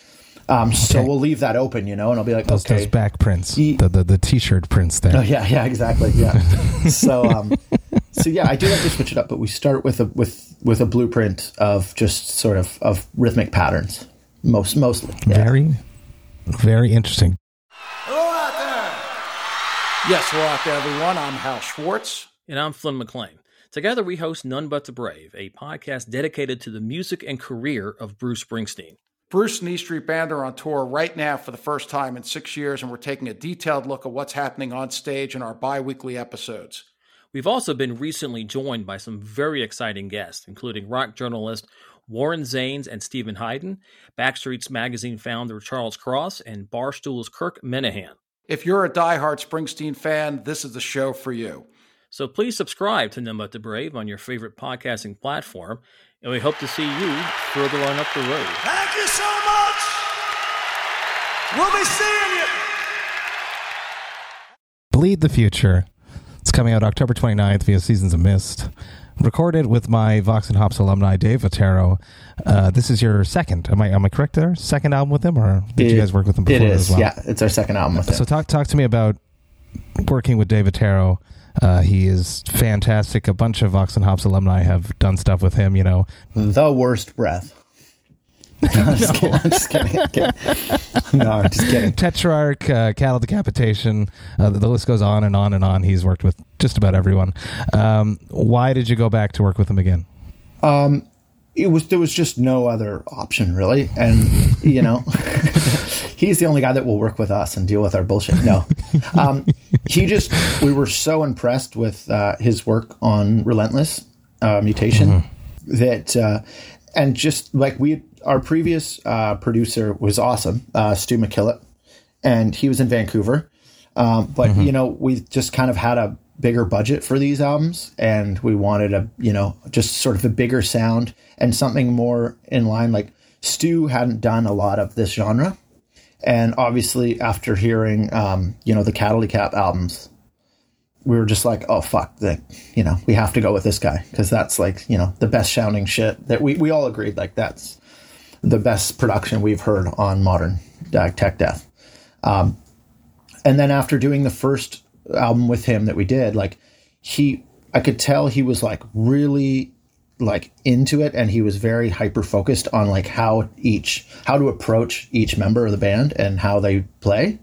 Speaker 2: So we'll leave that open, you know, and I'll be like,
Speaker 3: those back prints, the t-shirt prints there.
Speaker 2: Oh yeah, exactly. Yeah. So yeah, I do like to switch it up, but we start with a blueprint of just sort of rhythmic patterns, mostly. Yeah.
Speaker 3: Very, very interesting.
Speaker 5: Hello out there. Yes, hello out there, everyone. I'm Hal Schwartz.
Speaker 6: And I'm Flynn McLean. Together we host None But the Brave, a podcast dedicated to the music and career of Bruce Springsteen.
Speaker 5: Bruce and E Street Band are on tour right now for the first time in 6 years, and we're taking a detailed look at what's happening on stage in our bi-weekly episodes.
Speaker 6: We've also been recently joined by some very exciting guests, including rock journalist Warren Zanes and Stephen Hayden, Backstreet's Magazine founder Charles Cross, and Barstool's Kirk Minahan.
Speaker 5: If you're a diehard Springsteen fan, this is the show for you.
Speaker 6: So please subscribe to None But the Brave on your favorite podcasting platform, and we hope to see you further on up the road.
Speaker 7: Thank you so much. We'll be seeing you.
Speaker 3: Bleed the Future. It's coming out October 29th via Seasons of Mist. Recorded with my Vox and Hops alumni, Dave Otero. This is your second. Am I correct there? Second album with him, or did you guys work with him before?
Speaker 2: It is,
Speaker 3: as well?
Speaker 2: yeah. It's our second album with him.
Speaker 3: So talk to me about working with Dave Otero. He is fantastic. A bunch of Vox and Hops alumni have done stuff with him,
Speaker 2: The worst breath. No, I'm just kidding. No, I'm just kidding.
Speaker 3: Tetrarch, Cattle Decapitation, the list goes on and on and on. He's worked with just about everyone. Why did you go back to work with him again?
Speaker 2: There was just no other option, really. And, he's the only guy that will work with us and deal with our bullshit. No. We were so impressed with his work on Relentless Mutation that, and just like our previous producer was awesome, Stu McKillop, and he was in Vancouver. But, we just kind of had a bigger budget for these albums, and we wanted just sort of a bigger sound and something more in line. Like, Stu hadn't done a lot of this genre. And obviously after hearing, the Cattle Decap albums, we were just like, oh, fuck, we have to go with this guy. Cause that's like, the best sounding shit that we all agreed, like that's the best production we've heard on modern tech death. And then after doing the first album with him that we did, like I could tell he was like really like into it, and he was very hyper focused on like how to approach each member of the band and how they play.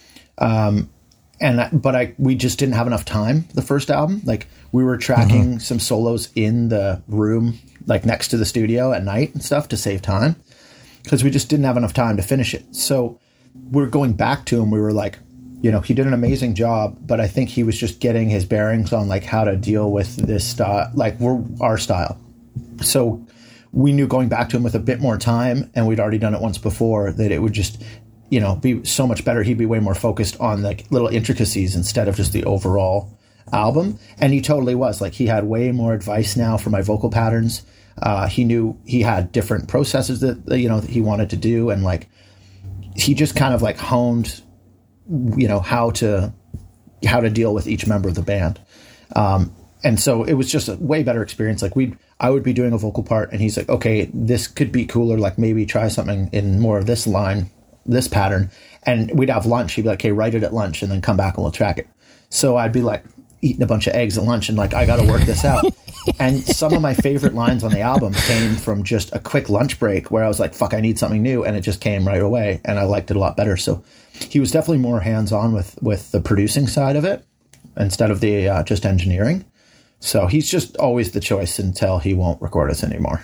Speaker 2: We just didn't have enough time the first album. Like we were tracking some solos in the room, like next to the studio at night and stuff to save time, because we just didn't have enough time to finish it. So we're going back to him. We were like, he did an amazing job, but I think he was just getting his bearings on like how to deal with this style, like our style. So we knew going back to him with a bit more time, and we'd already done it once before, that it would just, be so much better. He'd be way more focused on like little intricacies instead of just the overall album. And he totally was. Like he had way more advice now for my vocal patterns. He knew he had different processes that he wanted to do, and like he just kind of like honed how to deal with each member of the band. And so it was just a way better experience. Like I would be doing a vocal part, and he's like, okay, this could be cooler. Like maybe try something in more of this line, this pattern. And we'd have lunch. He'd be like, okay, write it at lunch and then come back and we'll track it. So I'd be like eating a bunch of eggs at lunch and like, I got to work this out. And some of my favorite lines on the album came from just a quick lunch break where I was like, fuck, I need something new. And it just came right away. And I liked it a lot better. So he was definitely more hands-on with the producing side of it instead of the just engineering. So he's just always the choice until he won't record us anymore.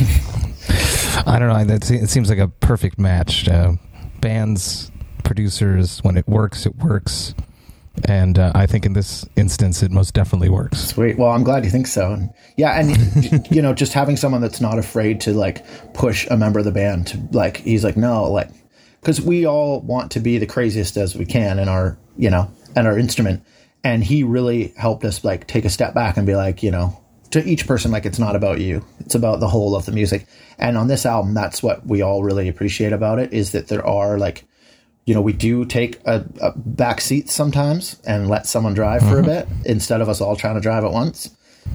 Speaker 3: I don't know. It seems like a perfect match. Bands, producers, when it works, it works. And I think in this instance, it most definitely works.
Speaker 2: Sweet. Well, I'm glad you think so. And yeah. And, just having someone that's not afraid to like push a member of the band to like, he's like, no, like, because we all want to be the craziest as we can in our, and our instrument. And he really helped us like take a step back and be like, to each person, like, it's not about you. It's about the whole of the music. And on this album, that's what we all really appreciate about it, is that there are like, we do take a back seat sometimes and let someone drive for a bit instead of us all trying to drive at once.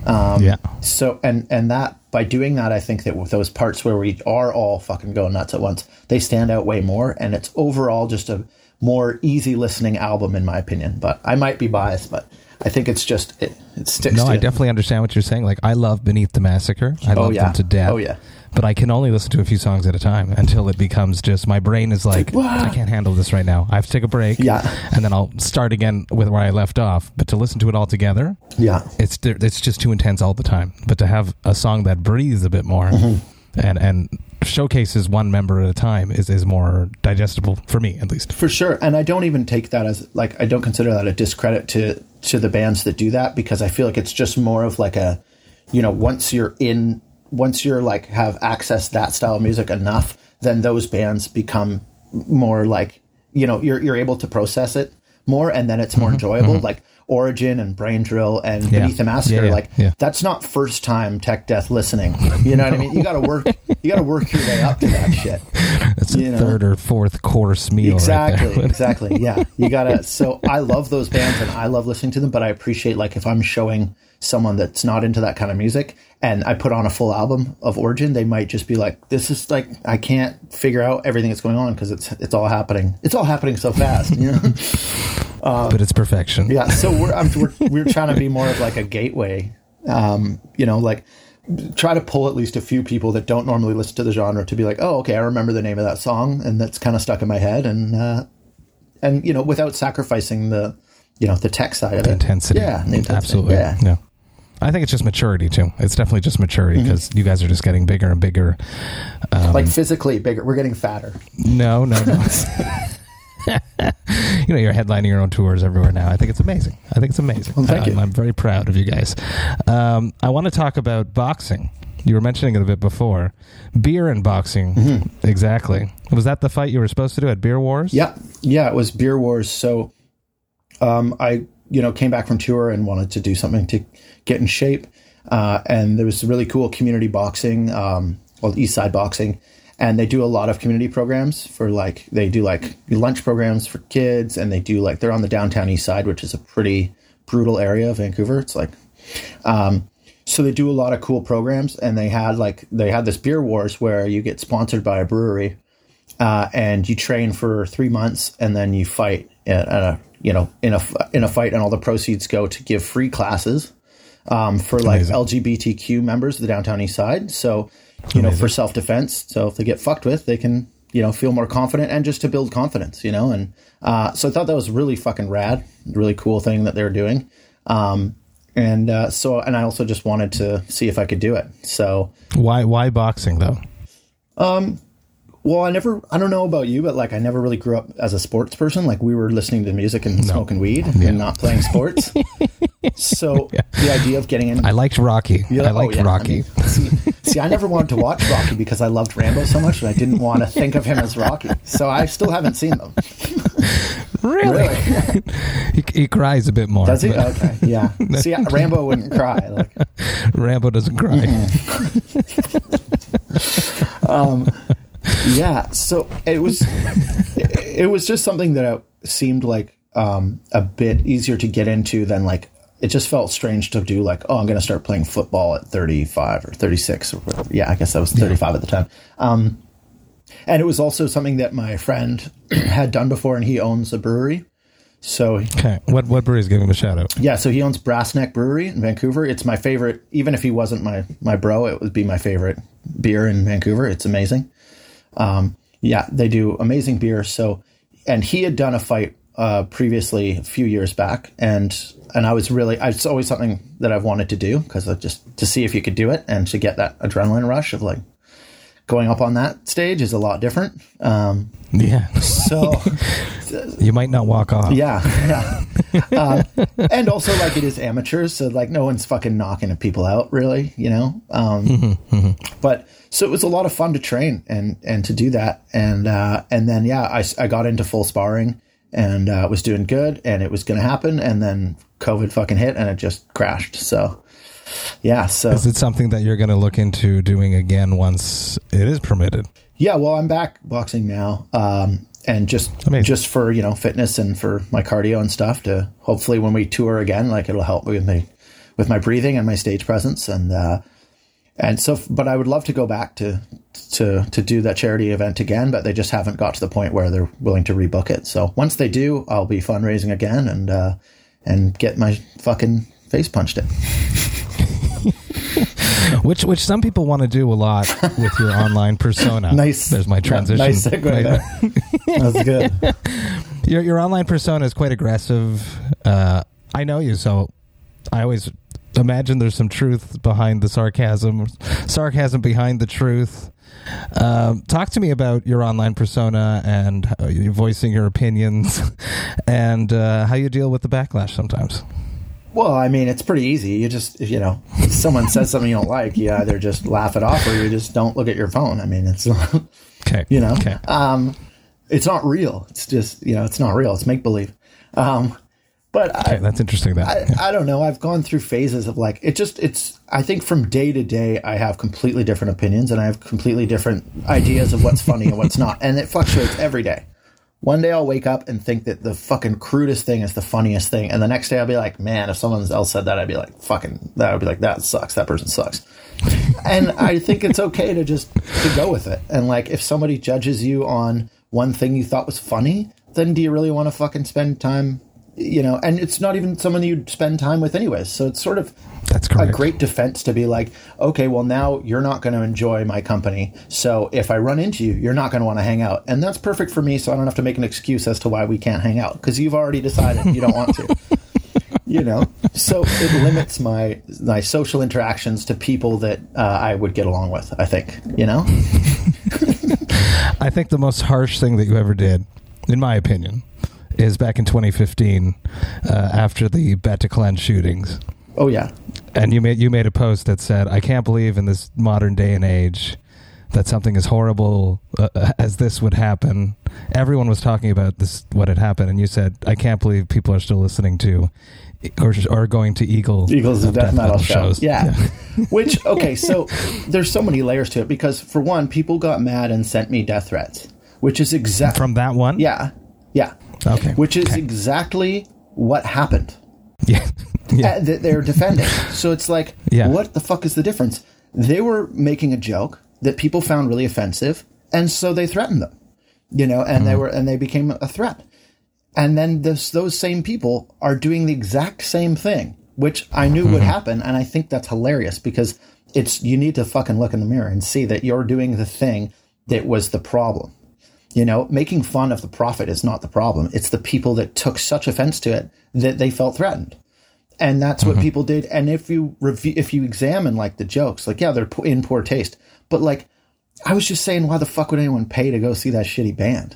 Speaker 2: So, and that by doing that, I think that with those parts where we are all fucking going nuts at once, they stand out way more. And it's overall just a more easy listening album, in my opinion. But I might be biased, but I think it's just, it sticks to
Speaker 3: I definitely understand what you're saying. Like, I love Beneath the Massacre. I love them to death.
Speaker 2: Oh, yeah.
Speaker 3: But I can only listen to a few songs at a time until it becomes just, my brain is like, I can't handle this right now. I have to take a break. Yeah. And then I'll start again with where I left off. But to listen to it all together, it's just too intense all the time. But to have a song that breathes a bit more and showcases one member at a time is more digestible for me, at least. For sure. And I don't even take that as, like, I don't consider that a discredit to the bands that do that, because I feel like it's just more of like a, once you're like have access that style of music enough, then those bands become more like, you're able to process it more, and then it's more enjoyable. Like
Speaker 2: Origin and Brain Drill and Beneath the Massacre, that's not first time tech death listening. You know what I mean? You got to work your way up to that shit.
Speaker 3: It's a third or fourth course meal.
Speaker 2: Exactly.
Speaker 3: Right
Speaker 2: Exactly. Yeah. You gotta, so I love those bands and I love listening to them, but I appreciate like if I'm showing someone that's not into that kind of music and I put on a full album of Origin, they might just be like, this is like, I can't figure out everything that's going on because it's all happening. It's all happening so fast, you know?
Speaker 3: But it's perfection.
Speaker 2: Yeah. So we're trying to be more of like a gateway, you know, like try to pull at least a few people that don't normally listen to the genre to be like, oh, okay, I remember the name of that song and that's kind of stuck in my head. And you know, without sacrificing the tech side of it.
Speaker 3: Intensity.
Speaker 2: Yeah. The intensity.
Speaker 3: Absolutely. Yeah. I think it's just maturity too. It's definitely just maturity because you guys are just getting bigger and bigger.
Speaker 2: Like physically bigger. We're getting fatter.
Speaker 3: No. You know, you're headlining your own tours everywhere now. I think it's amazing.
Speaker 2: Well, thank you.
Speaker 3: I'm very proud of you guys. I want to talk about boxing. You were mentioning it a bit before. Beer and boxing. Exactly. Was that the fight you were supposed to do at Beer Wars?
Speaker 2: Yeah, it was Beer Wars. So I came back from tour and wanted to do something to get in shape. And there was really cool community boxing, called East Side Boxing. And they do a lot of community programs for they do lunch programs for kids. And they do they're on the downtown East Side, which is a pretty brutal area of Vancouver. It's so they do a lot of cool programs. And they had this Beer Wars where you get sponsored by a brewery, and you train for 3 months and then you fight in a fight, and all the proceeds go to give free classes for
Speaker 3: Amazing.
Speaker 2: LGBTQ members of the downtown East Side. So, for self-defense. So if they get fucked with, they can, feel more confident and just to build confidence, and so I thought that was really fucking rad, really cool thing that they were doing. And I also just wanted to see if I could do it. So
Speaker 3: why boxing though?
Speaker 2: Well, I don't know about you, but I never really grew up as a sports person. We were listening to music and smoking weed and not playing sports. So the idea of getting in,
Speaker 3: I liked Rocky. Rocky.
Speaker 2: See, I never wanted to watch Rocky because I loved Rambo so much, and I didn't want to think of him as Rocky. So I still haven't seen them.
Speaker 3: Really? he cries a bit more.
Speaker 2: Does he? Okay, yeah. See, Rambo wouldn't cry.
Speaker 3: Rambo doesn't cry.
Speaker 2: Yeah, so it was just something that seemed like a bit easier to get into than it just felt strange to do I'm going to start playing football at 35 or 36 or whatever. Yeah, I guess I was 35 at the time. And it was also something that my friend had done before, and he owns a brewery. So
Speaker 3: okay, what brewery is giving him a shout out? Yeah,
Speaker 2: so he owns Brass Neck Brewery in Vancouver. It's my favorite. Even if he wasn't my bro, it would be my favorite beer in Vancouver. It's amazing. They do amazing beer. So, and he had done a fight previously a few years back, and it's always something that I've wanted to do because just to see if you could do it and to get that adrenaline rush of going up on that stage is a lot different. So
Speaker 3: you might not walk off.
Speaker 2: Yeah. And also it is amateurs, so no one's fucking knocking people out really, But so it was a lot of fun to train and to do that. And then, I got into full sparring and was doing good, and it was going to happen. And then COVID fucking hit and it just crashed. So, yeah. So
Speaker 3: is it something that you're going to look into doing again once it is permitted?
Speaker 2: Yeah. Well, I'm back boxing now. And just for, fitness and for my cardio and stuff to hopefully when we tour again, it'll help with my breathing and my stage presence. And so, but I would love to go back to do that charity event again, but they just haven't got to the point where they're willing to rebook it. So once they do, I'll be fundraising again and get my fucking face punched in.
Speaker 3: Which some people want to do a lot with your online persona.
Speaker 2: Nice.
Speaker 3: There's my transition.
Speaker 2: Nice segue there. That's good.
Speaker 3: Your online persona is quite aggressive. I know you, so I always imagine there's some truth behind the sarcasm behind the truth. Talk to me about your online persona and you voicing your opinions and how you deal with the backlash sometimes.
Speaker 2: Well, I mean, it's pretty easy. You just, if someone says something you don't like, you either just laugh it off or you just don't look at your phone. I mean, it's,
Speaker 3: okay.
Speaker 2: It's not real. It's just, it's not real. It's make-believe. But
Speaker 3: okay, that's interesting.
Speaker 2: I don't know. I've gone through phases of like, I think from day to day, I have completely different opinions and I have completely different ideas of what's funny and what's not. And it fluctuates every day. One day I'll wake up and think that the fucking crudest thing is the funniest thing. And the next day I'll be like, man, if someone else said that, I'd be like, that sucks. That person sucks. And I think it's okay to go with it. And like, if somebody judges you on one thing you thought was funny, then do you really want to fucking spend time, and it's not even someone you'd spend time with anyways. So it's sort of a great defense to be like, okay, well now you're not going to enjoy my company. So if I run into you, you're not going to want to hang out. And that's perfect for me. So I don't have to make an excuse as to why we can't hang out because you've already decided you don't want to. So it limits my social interactions to people that I would get along with, I think,
Speaker 3: I think the most harsh thing that you ever did, in my opinion, is back in 2015 after the Bataclan shootings.
Speaker 2: Oh, yeah.
Speaker 3: And you made a post that said, I can't believe in this modern day and age that something as horrible as this would happen. Everyone was talking about this, what had happened, and you said, I can't believe people are still listening to or going to Eagles of Death Metal shows.
Speaker 2: Yeah. Which, okay, so there's so many layers to it because, for one, people got mad and sent me death threats, which is exactly...
Speaker 3: From that one?
Speaker 2: Yeah.
Speaker 3: Okay.
Speaker 2: Which is exactly what happened.
Speaker 3: Yeah.
Speaker 2: That they're defending. So it's like, what the fuck is the difference? They were making a joke that people found really offensive, and so they threatened them, and they became a threat. And then those same people are doing the exact same thing, which I knew would happen, and I think that's hilarious because you need to fucking look in the mirror and see that you're doing the thing that was the problem. Making fun of the prophet is not the problem. It's the people that took such offense to it that they felt threatened. And that's what people did. And if you examine like the jokes, like, yeah, they're in poor taste. But like, I was just saying, why the fuck would anyone pay to go see that shitty band?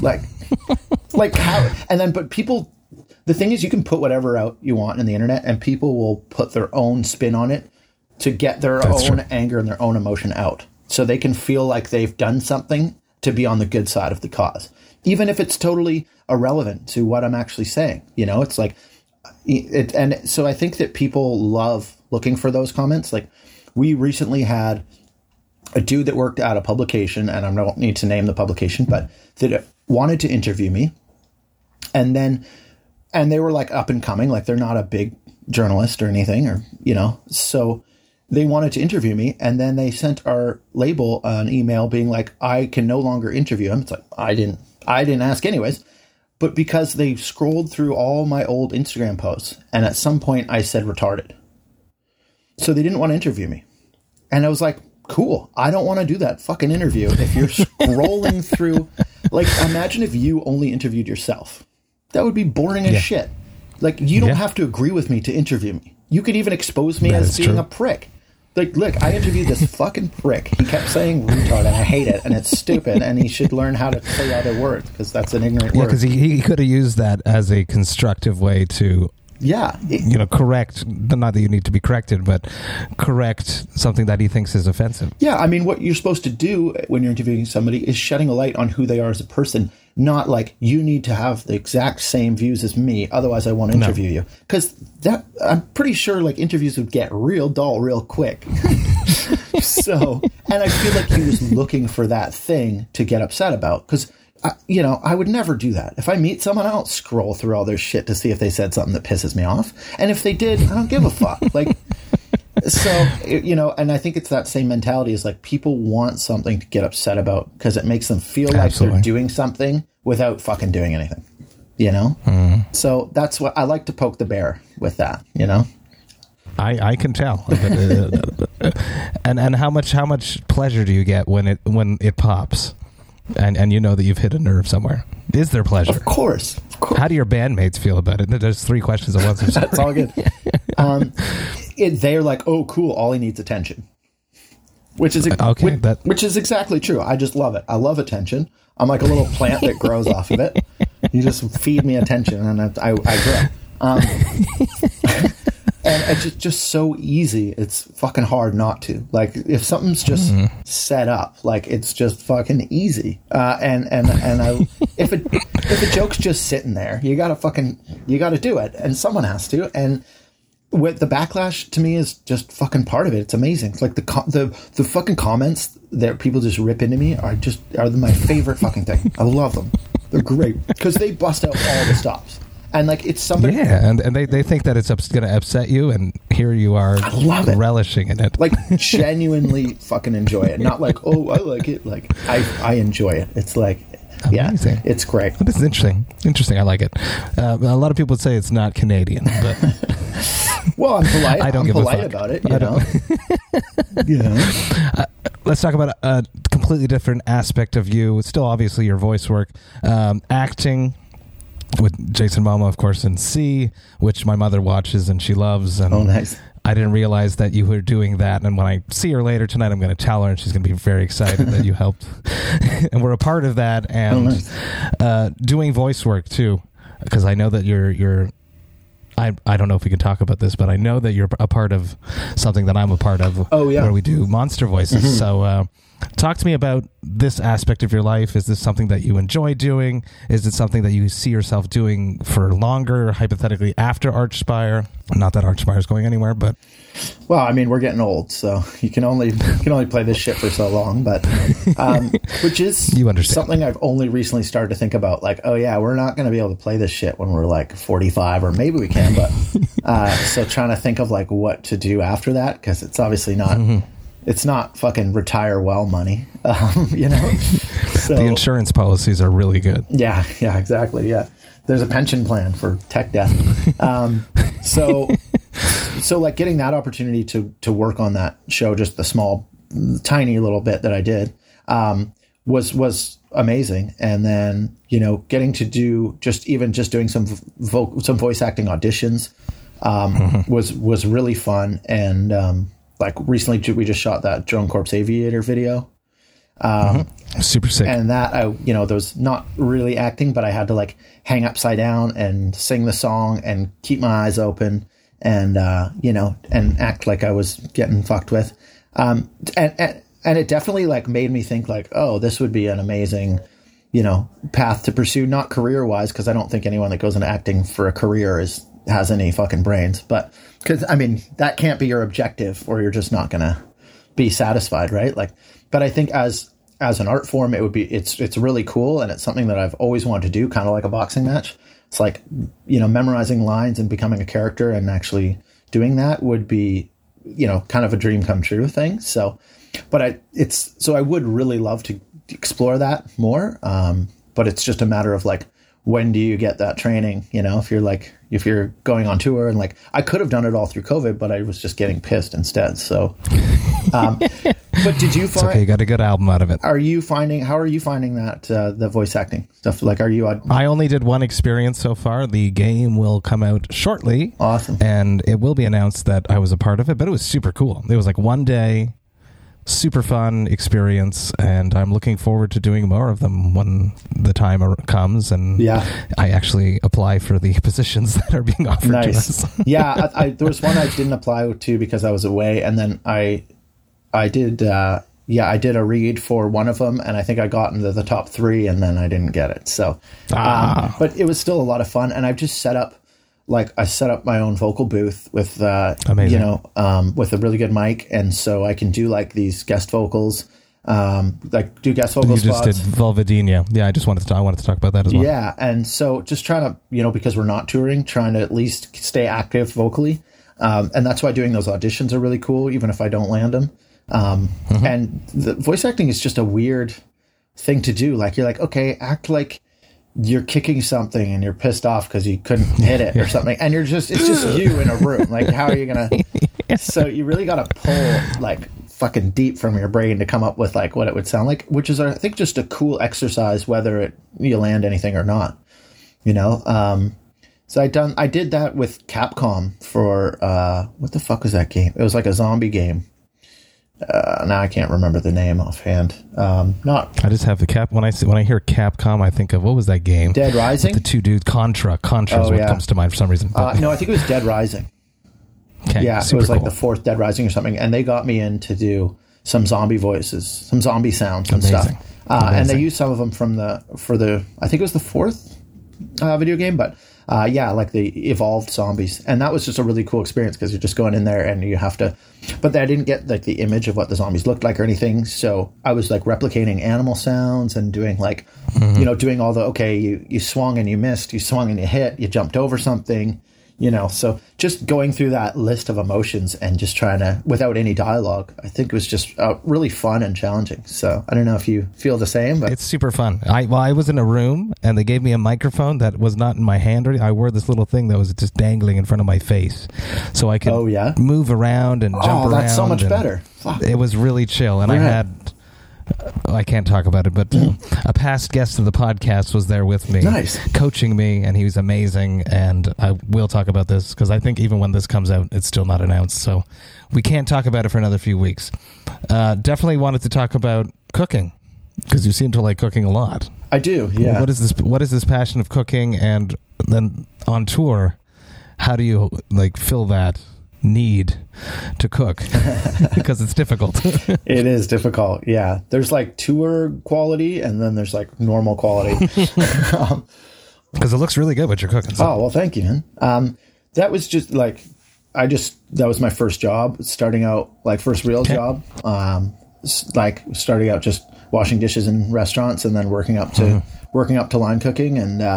Speaker 2: Like how? And then, but people, the thing is, you can put whatever out you want in the internet and people will put their own spin on it to get their own anger and their own emotion out. So they can feel like they've done something to be on the good side of the cause, even if it's totally irrelevant to what I'm actually saying. It's like, and so I think that people love looking for those comments. Like, we recently had a dude that worked at a publication, and I don't need to name the publication, but that wanted to interview me. And they were like up and coming, like they're not a big journalist or anything, or, so they wanted to interview me, and then they sent our label an email being like, I can no longer interview him. It's like, I didn't ask anyways, but because they scrolled through all my old Instagram posts, and at some point I said retarded. So they didn't want to interview me. And I was like, cool, I don't want to do that fucking interview. If you're scrolling through, like, imagine if you only interviewed yourself. That would be boring as shit. Like, you don't have to agree with me to interview me. You could even expose me as being a prick. Like, look, I interviewed this fucking prick. He kept saying retard, and I hate it, and it's stupid, and he should learn how to say other words, because that's an ignorant word.
Speaker 3: Yeah, because he could have used that as a constructive way to... correct, not that you need to be corrected, but correct something that he thinks is offensive.
Speaker 2: Yeah, I mean, what you're supposed to do when you're interviewing somebody is shedding a light on who they are as a person, not like, you need to have the exact same views as me, otherwise I won't interview you. Because I'm pretty sure like interviews would get real dull real quick. So, and I feel like he was looking for that thing to get upset about, because I would never do that. If I meet someone, I don't scroll through all their shit to see if they said something that pisses me off. And if they did, I don't give a fuck. Like, so, and I think it's that same mentality is like, people want something to get upset about because it makes them feel like they're doing something without fucking doing anything, So that's what I like to poke the bear with that,
Speaker 3: I can tell. And how much pleasure do you get when it pops? And you know that you've hit a nerve somewhere. Is there pleasure?
Speaker 2: Of course.
Speaker 3: How do your bandmates feel about it? There's 3 questions at once.
Speaker 2: That's all good. They're like, oh, cool, all he needs attention. Which is which is exactly true. I just love it. I love attention. I'm like a little plant that grows off of it. You just feed me attention, and I grow. And it's just so easy. It's fucking hard not to. Like, if something's just set up, like, it's just fucking easy. If a joke's just sitting there, you gotta do it, and someone has to. And with the backlash, to me, is just fucking part of it. It's amazing. It's like the fucking comments that people just rip into me are my favorite fucking thing. I love them. They're great because they bust out all the stops. And like, it's somebody,
Speaker 3: and they think that it's going to upset you, and here you are relishing in it.
Speaker 2: Like, genuinely fucking enjoy it. Not like, oh, I like it. Like, I enjoy it. It's like, amazing. Yeah, it's great.
Speaker 3: This is interesting. I like it. A lot of people would say it's not Canadian, but
Speaker 2: well, I'm polite. I'm polite about it. You know.
Speaker 3: Yeah. Let's talk about a completely different aspect of you. It's still obviously your voice work, acting. With Jason Momoa, of course, in C, which my mother watches and she loves. And
Speaker 2: oh, nice.
Speaker 3: I didn't realize that you were doing that. And when I see her later tonight, I'm going to tell her, and she's going to be very excited that you helped. And we're a part of that. And doing voice work, too, because I know that you're I don't know if we can talk about this, but I know that you're a part of something that I'm a part of.
Speaker 2: Oh, yeah.
Speaker 3: Where we do monster voices. Mm-hmm. So talk to me about this aspect of your life. Is this something that you enjoy doing? Is it something that you see yourself doing for longer, hypothetically, after Archspire? Not that Archspire is going anywhere, but...
Speaker 2: Well, I mean, we're getting old, so you can only play this shit for so long, but which is something I've only recently started to think about. Like, oh yeah, we're not going to be able to play this shit when we're like 45, or maybe we can, but so trying to think of like what to do after that, because it's obviously not... Mm-hmm. It's not fucking retire well money, you know? So,
Speaker 3: the insurance policies are really good.
Speaker 2: Yeah, exactly, yeah. There's a pension plan for tech death. So like getting that opportunity to work on that show, just the small, tiny little bit that I did, was amazing. And then, you know, getting to do just doing some voice acting auditions, was really fun. And, like recently we just shot that Drone Corps Aviator video.
Speaker 3: Super sick.
Speaker 2: And that, there was not really acting, but I had to like hang upside down and sing the song and keep my eyes open and, and act like I was getting fucked with. And it definitely like made me think like, oh, this would be an amazing, path to pursue, not career wise. 'Cause I don't think anyone that goes into acting for a career has any fucking brains, but because I mean that can't be your objective, or you're just not gonna be satisfied, right? Like, but I think as an art form, it's really cool, and it's something that I've always wanted to do, kind of like a boxing match. It's like, memorizing lines and becoming a character and actually doing that would be, kind of a dream come true thing. So, but I would really love to explore that more. But it's just a matter of like, when do you get that training? If you're going on tour, and like, I could have done it all through COVID, but I was just getting pissed instead. So, but did you find,
Speaker 3: it's okay, you got a good album out of it.
Speaker 2: How are you finding that, the voice acting stuff? Like,
Speaker 3: I only did one experience so far. The game will come out shortly.
Speaker 2: Awesome.
Speaker 3: And it will be announced that I was a part of it, but it was super cool. It was like one day, super fun experience, and I'm looking forward to doing more of them when the time comes, and I actually apply for the positions that are being offered to us.
Speaker 2: There was one I didn't apply to because I was away, and then I did a read for one of them, and I think I got into the top 3, and then I didn't get it. So, but it was still a lot of fun, and I've just set up my own vocal booth with, with a really good mic. And so I can do like these guest vocals, do guest vocal spots.
Speaker 3: You just did Vulvodynia. Yeah. I wanted to talk about that as well.
Speaker 2: Yeah. And so just trying to, because we're not touring, trying to at least stay active vocally. And that's why doing those auditions are really cool, even if I don't land them. And the voice acting is just a weird thing to do. Like, you're like, okay, act like you're kicking something and you're pissed off because you couldn't hit it or something, and it's just you in a room. Like, how are you gonna? So you really got to pull like fucking deep from your brain to come up with like what it would sound like, which is, I think, just a cool exercise, whether you land anything or not. So I did that with Capcom for what the fuck was that game? It was like a zombie game. Now I can't remember the name offhand. I
Speaker 3: just have the when I hear Capcom, I think of, what was that game?
Speaker 2: Dead Rising.
Speaker 3: With the two dudes, Contra is what comes to mind for some reason.
Speaker 2: No, I think it was Dead Rising.
Speaker 3: Okay,
Speaker 2: Yeah, it was like the fourth Dead Rising or something, and they got me in to do some zombie voices, some zombie sounds and
Speaker 3: Amazing.
Speaker 2: stuff. And they used some of them for the I think it was the fourth video game, but like the evolved zombies, and that was just a really cool experience because you're just going in there and you have to. But I didn't get like the image of what the zombies looked like or anything, so I was like replicating animal sounds and doing like, doing all the you swung and you missed, you swung and you hit, you jumped over something. So just going through that list of emotions and just trying to, without any dialogue, I think it was just really fun and challenging. So I don't know if you feel the same, but
Speaker 3: it's super fun. I was in a room and they gave me a microphone that was not in my hand. I wore this little thing that was just dangling in front of my face, so I could move around and jump around.
Speaker 2: That's so much better. Fuck.
Speaker 3: It was really chill, and I can't talk about it, but a past guest of the podcast was there with me, coaching me, and he was amazing. And I will talk about this because I think even when this comes out, it's still not announced, so we can't talk about it for another few weeks. Definitely wanted to talk about cooking because you seem to like cooking a lot.
Speaker 2: I do, yeah.
Speaker 3: What is this passion of cooking, and then on tour, how do you like fill that need to cook? Because it's difficult.
Speaker 2: It is difficult, yeah. There's like tour quality and then there's like normal quality.
Speaker 3: Because it looks really good what you're cooking. So.
Speaker 2: Oh, well, thank you, man. That was just like, that was my first job, starting out, like first real job. Like starting out just washing dishes in restaurants and then working up to line cooking.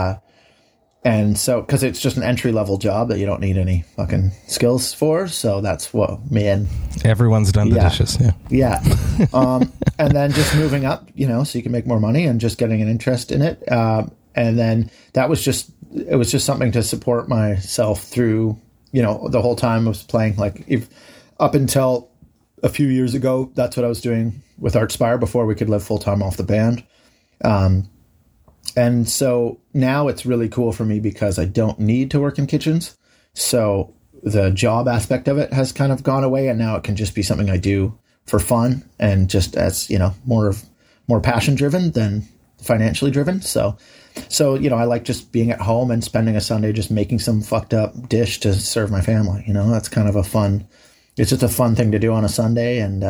Speaker 2: And so, because it's just an entry-level job that you don't need any fucking skills for, so that's what me and...
Speaker 3: Everyone's done the dishes,
Speaker 2: Yeah. And then just moving up, so you can make more money and just getting an interest in it. And then it was just something to support myself through, the whole time I was playing. Like, up until a few years ago, that's what I was doing with Artspire before we could live full-time off the band. And so now it's really cool for me because I don't need to work in kitchens. So the job aspect of it has kind of gone away, and now it can just be something I do for fun and just as, more passion driven than financially driven. So, I like just being at home and spending a Sunday just making some fucked up dish to serve my family. That's kind of it's just a fun thing to do on a Sunday. And,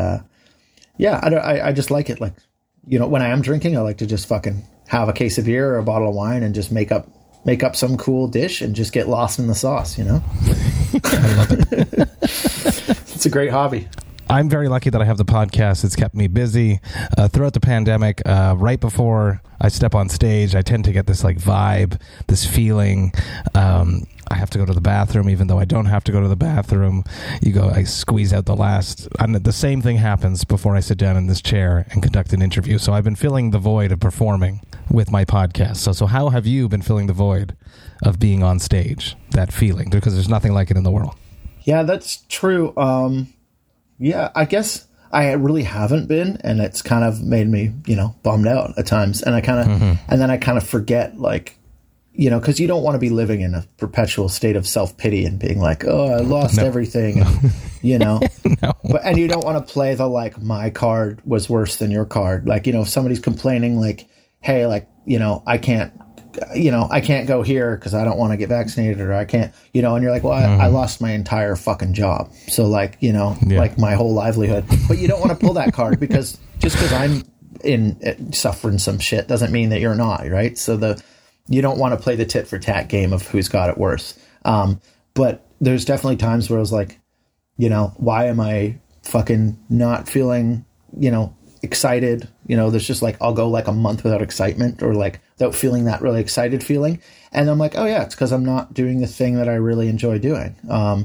Speaker 2: I just like it. Like, when I am drinking, I like to just fucking have a case of beer or a bottle of wine and just make up some cool dish and just get lost in the sauce,
Speaker 3: I love it.
Speaker 2: It's a great hobby.
Speaker 3: I'm very lucky that I have the podcast. It's kept me busy throughout the pandemic. Right before I step on stage, I tend to get this like vibe, this feeling. I have to go to the bathroom, even though I don't have to go to the bathroom. I squeeze out the last. And the same thing happens before I sit down in this chair and conduct an interview. So I've been filling the void of performing with my podcast. So how have you been filling the void of being on stage? That feeling, because there's nothing like it in the world.
Speaker 2: Yeah, that's true. Yeah, I guess I really haven't been, and it's kind of made me, bummed out at times. And I kind of, and then I kind of forget, like, because you don't want to be living in a perpetual state of self-pity and being like, oh, I lost everything, and,
Speaker 3: No.
Speaker 2: And you don't want to play the, like, my card was worse than your card. Like, if somebody's complaining, like, hey, like, I can't go here because I don't want to get vaccinated, or I can't, and you're like, well, I lost my entire fucking job. So like, like my whole livelihood, but you don't want to pull that card because just because I'm suffering some shit doesn't mean that you're not, right? So you don't want to play the tit for tat game of who's got it worse. But there's definitely times where I was like, why am I fucking not feeling, excited? There's just like, I'll go like a month without excitement or like without feeling that really excited feeling. And I'm like, oh yeah, it's because I'm not doing the thing that I really enjoy doing.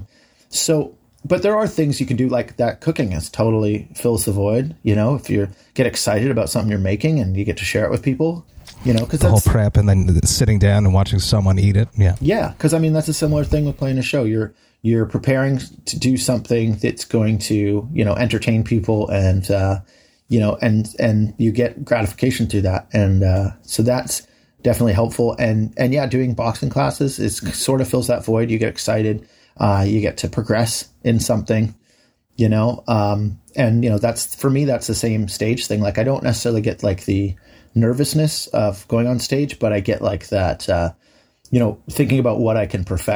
Speaker 2: But there are things you can do, like that cooking is totally fills the void. If you get excited about something you're making and you get to share it with people, because
Speaker 3: the whole prep and then sitting down and watching someone eat it. Yeah.
Speaker 2: Yeah. Cause that's a similar thing with playing a show. You're preparing to do something that's going to, entertain people and, and you get gratification through that. And, so that's definitely helpful. And yeah, doing boxing classes is sort of fills that void. You get excited. You get to progress in something, and that's, for me, that's the same stage thing. Like, I don't necessarily get like the nervousness of going on stage, but I get like that, thinking about what I can perfect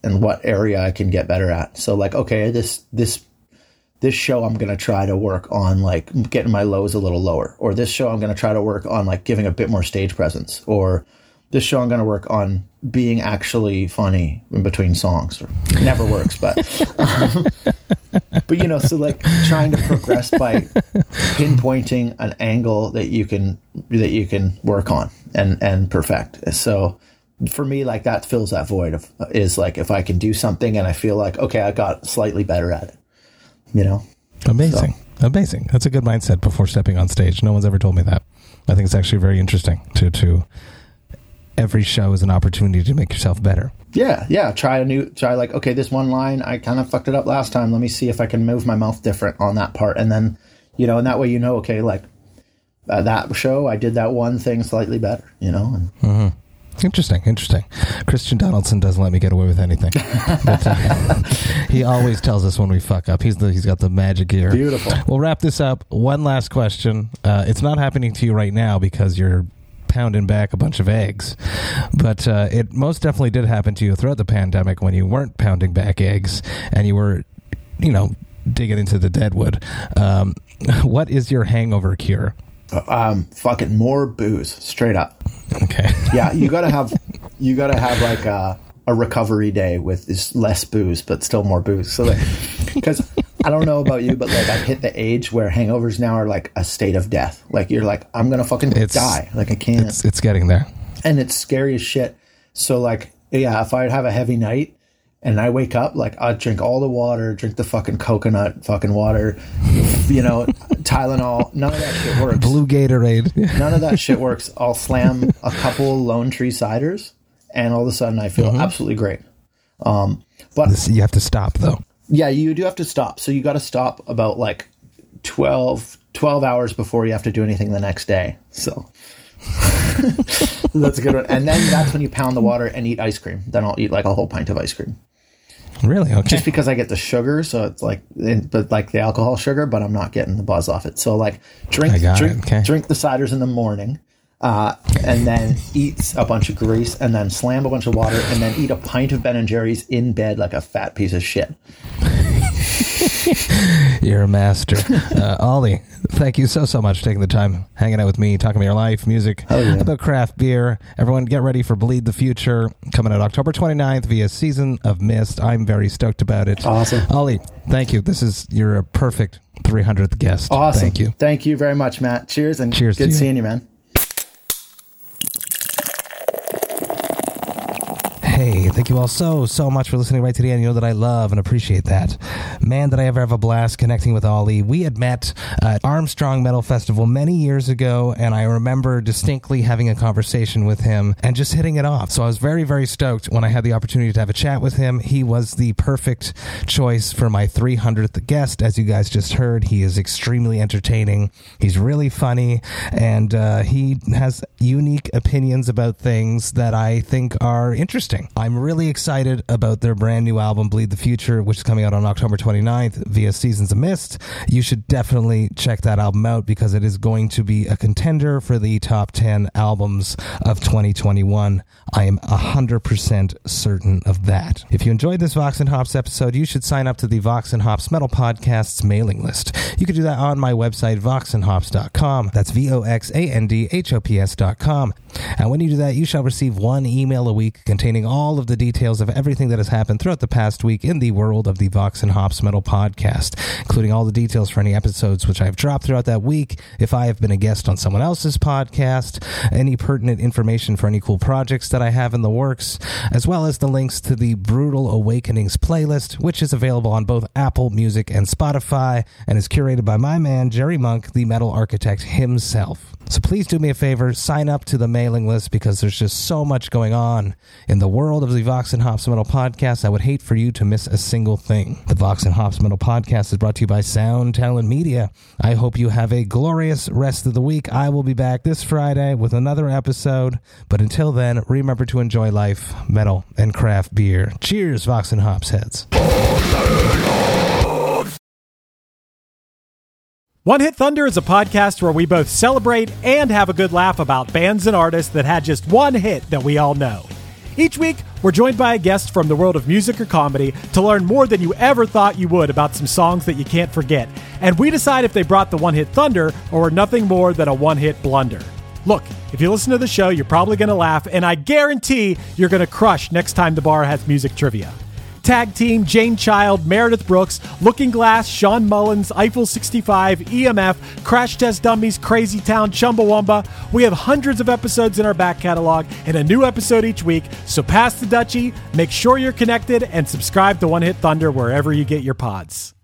Speaker 2: and what area I can get better at. So like, okay, this show I'm going to try to work on like getting my lows a little lower, or this show I'm going to try to work on like giving a bit more stage presence, or this show I'm going to work on being actually funny in between songs. It never works, but you know, so like trying to progress by pinpointing an angle that you can work on and perfect. So for me, like that fills that void is like if I can do something and I feel like, okay, I got slightly better at it, you know?
Speaker 3: Amazing. So. Amazing. That's a good mindset before stepping on stage. No one's ever told me that. I think it's actually very interesting to every show is an opportunity to make yourself better.
Speaker 2: Yeah. Try like, okay, this one line, I kind of fucked it up last time. Let me see if I can move my mouth different on that part. And then, you know, and that way, you know, okay, like that show, I did that one thing slightly better, you know? And,
Speaker 3: Interesting. Christian Donaldson doesn't let me get away with anything. But, he always tells us when we fuck up. He's got the magic ear.
Speaker 2: Beautiful.
Speaker 3: We'll wrap this up. One last question. It's not happening to you right now because you're pounding back a bunch of eggs, but it most definitely did happen to you throughout the pandemic when you weren't pounding back eggs and you were, you know, digging into the deadwood. What is your hangover cure?
Speaker 2: Fucking more booze, straight up.
Speaker 3: Okay.
Speaker 2: Yeah, you gotta have like a recovery day with this less booze, but still more booze. So because I don't know about you, but like I've hit the age where hangovers now are like a state of death. Like you're like, I'm gonna fucking die. Like I can't.
Speaker 3: It's getting there,
Speaker 2: and it's scary as shit. So like, yeah, if I'd have a heavy night and I wake up, like I'd drink all the water, drink the fucking coconut fucking water, you know, Tylenol. None of that shit works.
Speaker 3: Blue Gatorade.
Speaker 2: None of that shit works. I'll slam a couple Lone Tree ciders, and all of a sudden I feel absolutely great. But
Speaker 3: you have to stop though.
Speaker 2: Yeah, you do have to stop. So you got to stop about like 12 hours before you have to do anything the next day. So that's a good one. And then that's when you pound the water and eat ice cream. Then I'll eat like a whole pint of ice cream.
Speaker 3: Really? Okay.
Speaker 2: Just because I get the sugar, so it's like, but like the alcohol sugar, but I'm not getting the buzz off it. So like drink the ciders in the morning, and then eat a bunch of grease, and then slam a bunch of water, and then eat a pint of Ben and Jerry's in bed like a fat piece of shit.
Speaker 3: You're a master. Ollie, thank you so much for taking the time, hanging out with me, talking about your life, music, about craft beer. Everyone get ready for Bleed the Future, coming out October 29th via Season of Mist. I'm very stoked about it.
Speaker 2: Awesome.
Speaker 3: Ollie, thank you. You're a perfect 300th guest.
Speaker 2: Awesome.
Speaker 3: Thank you.
Speaker 2: Thank you very much, Matt. Cheers, and
Speaker 3: cheers.
Speaker 2: Good seeing you, man.
Speaker 3: Hey, thank you all so much for listening right to the end. You know that I love and appreciate that. Man, did I ever have a blast connecting with Ollie. We had met at Armstrong Metal Festival many years ago, and I remember distinctly having a conversation with him and just hitting it off. So I was very, very stoked when I had the opportunity to have a chat with him. He was the perfect choice for my 300th guest. As you guys just heard, he is extremely entertaining. He's really funny, and he has unique opinions about things that I think are interesting. I'm really excited about their brand new album, Bleed the Future, which is coming out on October 29th via Seasons of Mist. You should definitely check that album out because it is going to be a contender for the top 10 albums of 2021. I am 100% certain of that. If you enjoyed this Vox and Hops episode, you should sign up to the Vox and Hops Metal Podcast's mailing list. You can do that on my website, voxandhops.com. That's VOXANDHOPS.com. And when you do that, you shall receive one email a week containing all of the details of everything that has happened throughout the past week in the world of the Vox and Hops Metal Podcast, including all the details for any episodes which I've dropped throughout that week, if I have been a guest on someone else's podcast, any pertinent information for any cool projects that I have in the works, as well as the links to the Brutal Awakenings playlist, which is available on both Apple Music and Spotify, and is curated by my man, Jerry Monk, the metal architect himself. So please do me a favor, sign up to the mailing list because there's just so much going on in the world of the Vox and Hops Metal Podcast. I would hate for you to miss a single thing. The Vox and Hops Metal Podcast is brought to you by Sound Talent Media. I hope you have a glorious rest of the week. I will be back this Friday with another episode. But until then, remember to enjoy life, metal, and craft beer. Cheers, Vox and Hops heads.
Speaker 7: One Hit Thunder is a podcast where we both celebrate and have a good laugh about bands and artists that had just one hit that we all know. Each week, we're joined by a guest from the world of music or comedy to learn more than you ever thought you would about some songs that you can't forget. And we decide if they brought the one-hit thunder or were nothing more than a one-hit blunder. Look, if you listen to the show, you're probably going to laugh, and I guarantee you're going to crush next time the bar has music trivia. Tag Team, Jane Child, Meredith Brooks, Looking Glass, Sean Mullins, Eiffel 65, EMF, Crash Test Dummies, Crazy Town, Chumbawamba. We have hundreds of episodes in our back catalog and a new episode each week, so pass the Dutchie, make sure you're connected, and subscribe to One Hit Thunder wherever you get your pods.